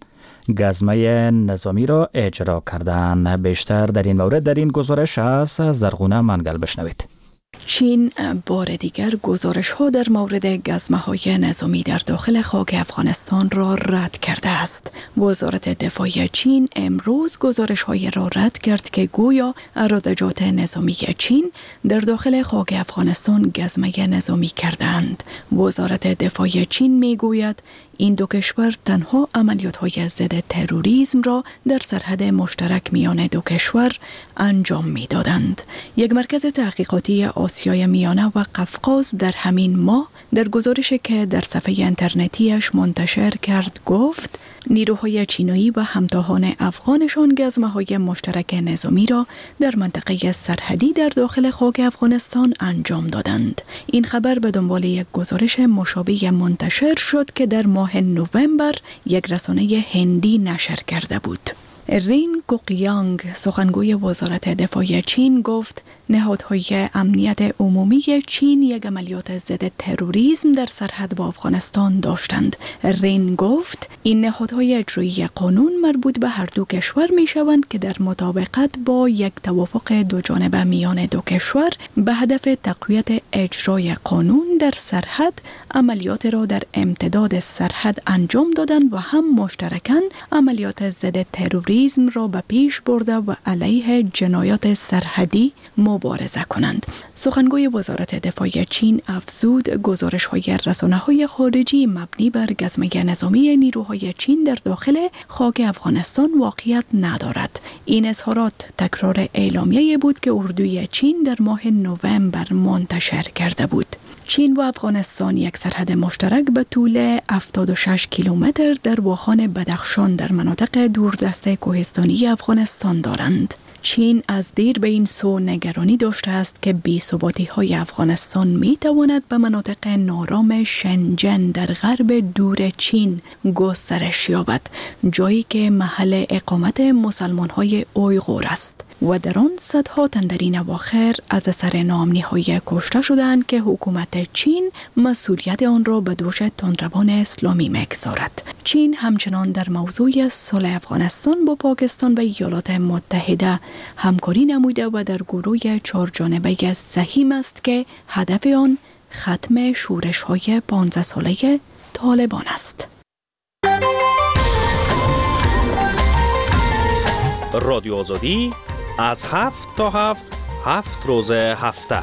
گزمه نظامی را اجرا کردند. بیشتر در این مورد در این گزارش از زرغونه منگل بشنوید. چین بار دیگر گزارش‌ها در مورد گزمه‌های نظامی در داخل خاک افغانستان را رد کرده است. وزارت دفاع چین امروز گزارش‌های را رد کرد که گویا اردوگاه نظامی چین در داخل خاک افغانستان گزمه نظامی کردند. وزارت دفاع چین می‌گوید این دو کشور تنها عملیات‌های ضد تروریسم را در سرحد مشترک میان دو کشور انجام می‌دادند. یک مرکز تحقیقاتی آسیای میانه و قفقاز در همین ماه در گزارشی که در صفحه اینترنتیش منتشر کرد گفت نیروهای چینی و همتاهان افغانشان گزمه‌های مشترک نظامی را در منطقه سرحدی در داخل خاک افغانستان انجام دادند. این خبر به دنبال یک گزارش مشابه منتشر شد که در ماه نوامبر یک رسانه هندی نشر کرده بود. رین کوقیانگ سخنگوی وزارت دفاع چین گفت نهادهای امنیت عمومی چین یک عملیات ضد تروریسم در سرحد با افغانستان داشتند. رین گفت این نهادهای اجرایی قانون مربوط به هر دو کشور می شوند که در مطابقت با یک توافق دو جانبه میان دو کشور به هدف تقویت اجرای قانون در سرحد عملیات را در امتداد سرحد انجام دادند و هم مشترکاً عملیات ضد تروریسم را به پیش برده و علیه جنایات سرحدی مبارزه کنند. سخنگوی وزارت دفاع چین افزود گزارش‌های رسانه‌های خارجی مبنی بر گزمه نظامی نیروهای چین در داخل خاک افغانستان واقعیت ندارد. این اظهارات تکرار اعلامیه‌ای بود که اردوی چین در ماه نوامبر منتشر کرده بود. چین و افغانستان یک سرحد مشترک به طول 76 کیلومتر در واخان بدخشان در مناطق دوردست کوهستانی افغانستان دارند. چین از دیر به این سو نگرانی داشته است که بی‌ثباتی‌های افغانستان می‌تواند به مناطق نارام شنجن در غرب دور چین گسترش یابد، جایی که محل اقامت مسلمان‌های اویغور است و در آن صدها تن در این اواخر از اثر ناامنی‌های کشته شدند که حکومت چین مسئولیت آن را به دوش تندروان اسلامی می‌گذارد. چین همچنان در موضوع صلح افغانستان با پاکستان و ایالات متحده همکاری نموده و در گروه چهارجانبه سهیم است که هدف آن ختم شورش‌های 15 ساله طالبان است. رادیو آزادی از 7 تا 7 روز هفته.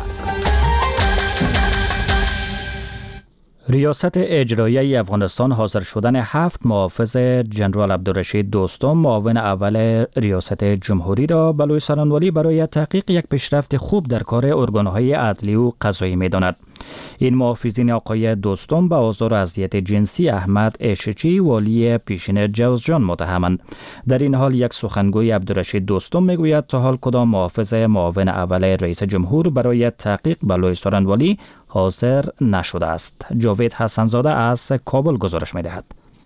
ریاست اجرایی افغانستان حاضر شدن 7 محافظ جنرال عبدالرشید دوستم معاون اول ریاست جمهوری را بلوی سرانوالی برای تحقیق یک پیشرفت خوب در کار ارگانهای عدلی و قضایی می‌داند. این محافظین آقای دوستم به آزار و اذیت جنسی احمد اشچی والی پیشین جوزجان متهمند. در این حال یک سخنگوی عبدالرشید دوستم میگوید تا حال کدام محافظ معاون اول رئیس جمهور برای تحقیق بلوی سرانوالی حاضر نشده است. جاوید حسنزاده از کابل گزارش می‌دهد.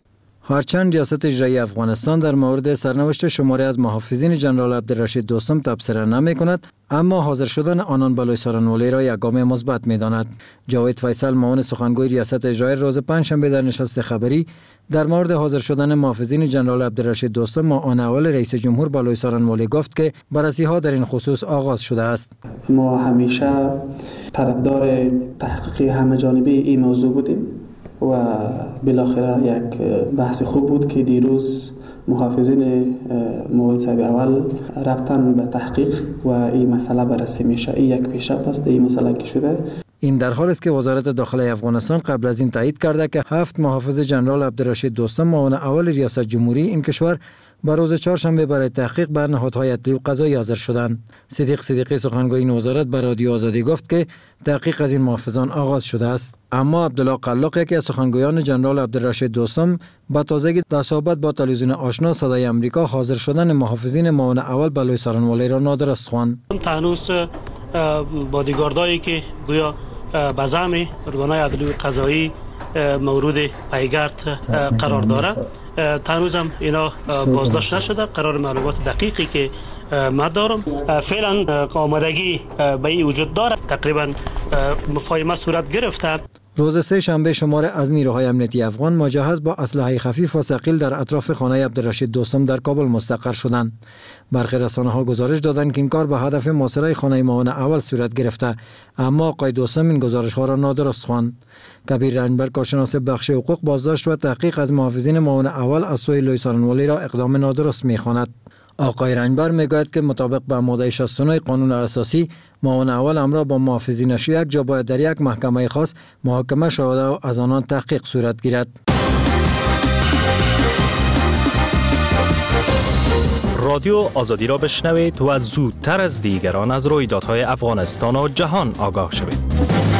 هرچند ریاست اجرایی افغانستان در مورد سرنوشت شماری از محافظین جنرال عبدالرشید دوستم تبصره نمی کند، اما حاضر شدن آنان بلوی سارنوالی را یک گام مثبت می داند. جاوید فیصل معاون سخنگوی ریاست اجرایی روز پنجشنبه در نشست خبری در مورد حاضر شدن محافظین جنرال عبدالرشید دوستم ما آن اول رئیس جمهور بلوی سارنوالی گفت که بررسی‌ها در این خصوص آغاز شده است. ما همیشه طرفدار تحقیق همه جانبه این موضوع بودیم و بالاخره یک بحث خوب بود که دیروز محافظین معاون صاحب اول رفتن به تحقیق و این مسئله بررسی میشه. این یک پیشرفت است این مسئله که شده. این در حالی است که وزارت داخلی افغانستان قبل از این تایید کرده که 7 محافظ جنرال عبدالرشید دوستم معاون اول ریاست جمهوری این کشور بر روز چهارشنبه برای تحقیق بر نهادهای عدلی و قضایی حاضر شدند. صدیق صدیقی سخنگوی این وزارت به رادیو آزادی گفت که تحقیق از این محافظان آغاز شده است. اما عبدالله قلاق یکی از سخنگویان جنرال عبدالرشید دوستم با تازگی در صحبت با تلویزیون آشنا صدای امریکا حاضر شدن محافظین معاون اول بلوی سارنوالی را نادرست خواند. هنوز بادیگاردایی که گویا به زعم ارگان‌های عدلی و قضایی مورد پیگرد قرار داره هنوز هم اینا بازداشت نشده. قرار معلومات دقیقی که من دارم فعلا آمادگی به این وجود داره. تقریبا مفاهمه صورت گرفته. روز سه شنبه شمار از نیروهای امنیتی افغان مجهز با اسلحه خفیف و ثقیل در اطراف خانه عبدالرشید دوستم در کابل مستقر شدند. برخی رسانه‌ها گزارش دادند که این کار به هدف محاصره خانه معاون اول صورت گرفته، اما آقای دوستم این گزارش‌ها را نادرست خواند. کبیر رنجبر کارشناس بخش حقوق بازداشت و تحقیق از محافظین معاون اول از سوی لوی سارنوالی را اقدام نادرست می‌خواند. آقای رنجبر میگوید که مطابق با ماده 69 قانون اساسی معاون اول همراه با محافظینش یک جا باید در یک محکمه خاص محاکمه شود و از آنان تحقیق صورت گیرد. رادیو آزادی را بشنوید و زودتر از دیگران از رویدادهای افغانستان و جهان آگاه شوید.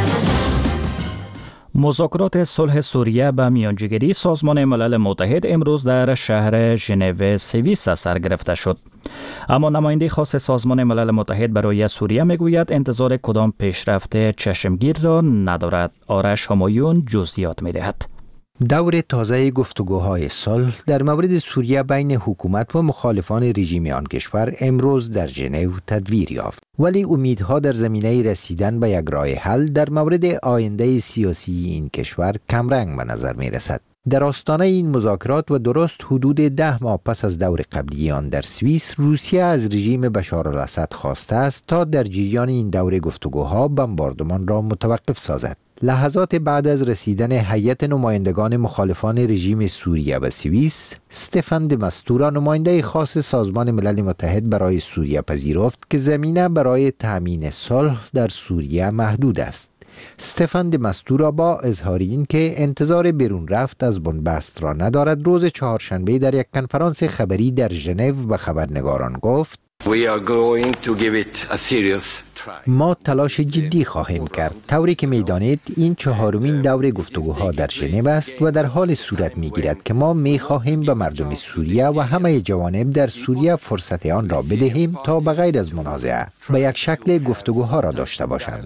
مذاکرات صلح سوریه به میانجیگری سازمان ملل متحد امروز در شهر ژنو سوئیس سر گرفته شد. اما نماینده خاص سازمان ملل متحد برای سوریه میگوید انتظار کدام پیشرفت چشمگیر را ندارد. آرش همایون جزئیات میدهد. دور تازه گفتگوهای صلح در مورد سوریه بین حکومت و مخالفان رژیم آن کشور امروز در ژنو تدویر یافت، ولی امیدها در زمینه رسیدن به یک راه حل در مورد آینده سیاسی این کشور کمرنگ به نظر می رسد. در آستانه این مذاکرات و درست حدود 10 ماه پس از دور قبلی آن در سوئیس، روسیه از رژیم بشارالاسد خواسته است تا در جریان این دور گفتگوها بمباردمان را متوقف سازد. لحظات بعد از رسیدن هیئت نمایندگان مخالفان رژیم سوریه به سوئیس، استفان د مستورا نماینده خاص سازمان ملل متحد برای سوریه پذیرفت که زمینه برای تأمین صلح در سوریه محدود است. استفان د مستورا با اظهار این که انتظار بیرون رفت از بنبست را ندارد، روز چهارشنبه در یک کنفرانس خبری در ژنو به خبرنگاران گفت: ما تلاش جدی خواهیم کرد. طوری که می‌دانید این چهارمین دور گفتگوها در ژنو است و در حال صورت می‌گیرد که ما می‌خواهیم به مردم سوریه و همه جوانب در سوریه فرصت آن را بدهیم تا به غیر از منازعه به یک شکل گفتگوها را داشته باشند.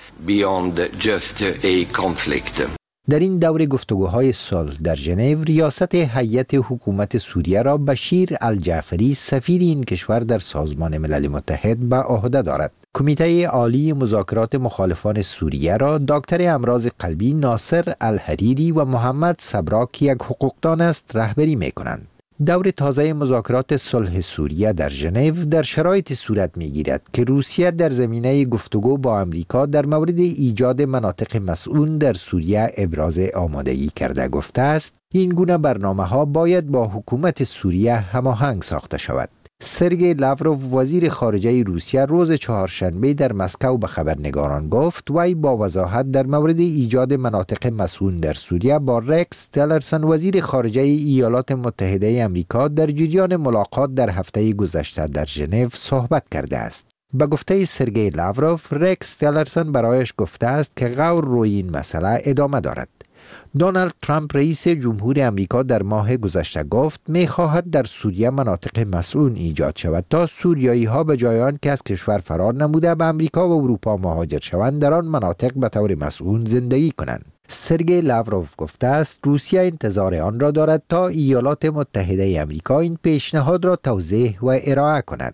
در این دور گفتگوهای صلح در ژنو، ریاست هیئت حکومت سوریه را بشیر الجعفری سفیر این کشور در سازمان ملل متحد به عهده دارد. کمیته عالی مذاکرات مخالفان سوریه را دکتر امراض قلبی ناصر الحریری و محمد صبراک یک حقوقدان است رهبری می‌کنند. دور تازه مذاکرات صلح سوریه در ژنو در شرایط صورت می‌گیرد که روسیه در زمینه گفتگو با آمریکا در مورد ایجاد مناطق مسئول در سوریه ابراز آمادگی کرده گفته است این گونه برنامه‌ها باید با حکومت سوریه هماهنگ ساخته شود. سرگئی لاوروف وزیر خارجه روسیه روز چهارشنبه در مسکو به خبرنگاران گفت وی با وضاحت در مورد ایجاد مناطق مسئول در سوریه با رکس تلرسن وزیر خارجه ایالات متحده آمریکا در جریان ملاقات در هفته گذشته در ژنو صحبت کرده است. به گفته سرگئی لاوروف، رکس تلرسن برایش گفته است که غور روی این مسئله ادامه دارد. دونالد ترامپ رئیس جمهور آمریکا در ماه گذشته گفت می‌خواهد در سوریه مناطق مسئول ایجاد شود تا سوریایی‌ها به جای آن که از کشور فرار نموده به آمریکا و اروپا مهاجر شوند در آن مناطق به طور مسئول زندگی کنند. سرگئی لاوروف گفته است روسیه انتظار آن را دارد تا ایالات متحده آمریکا این پیشنهاد را توضیح و ارائه کند.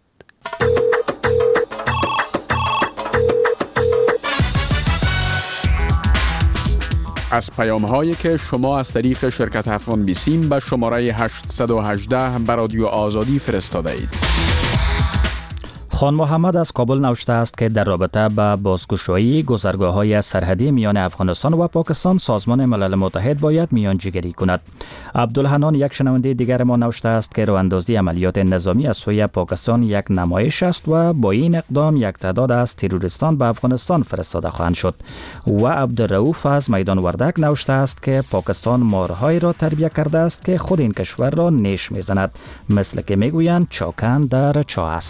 از پیام‌هایی که شما از طریق شرکت افغان بیسیم به شماره 818 به رادیو آزادی فرستاده اید. خان محمد از کابل نوشته است که در رابطه با بازگشایی گذرگاه‌های سرحدی میان افغانستان و پاکستان سازمان ملل متحد باید میانجیگری کند. عبدالحنان یک شنونده دیگر ما نوشته است که راه‌اندازی عملیات نظامی از سوی پاکستان یک نمایش است و با این اقدام یک تعداد از تروریستان به افغانستان فرستاده خواهند شد. و عبدالرؤوف از میدان وردک نوشته است که پاکستان مارهایی را تربیت کرده است که خود این کشور را نیش میزند، مثل که میگویند چاکن در چاه است.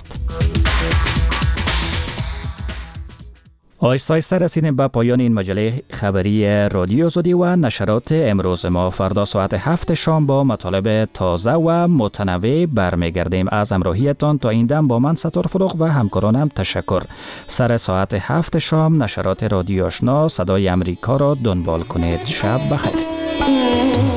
آهسته آهسته رسیدیم به پایان این مجله خبری رادیو آزادی و نشرات امروز ما. فردا ساعت 7 شام با مطالب تازه و متنوع برمیگردیم. از همراهیتان تا این دم با من ستار فروغ و همکارانم تشکر. سر ساعت 7 شام نشرات رادیو آشنا صدای امریکا را دنبال کنید. شب بخیر.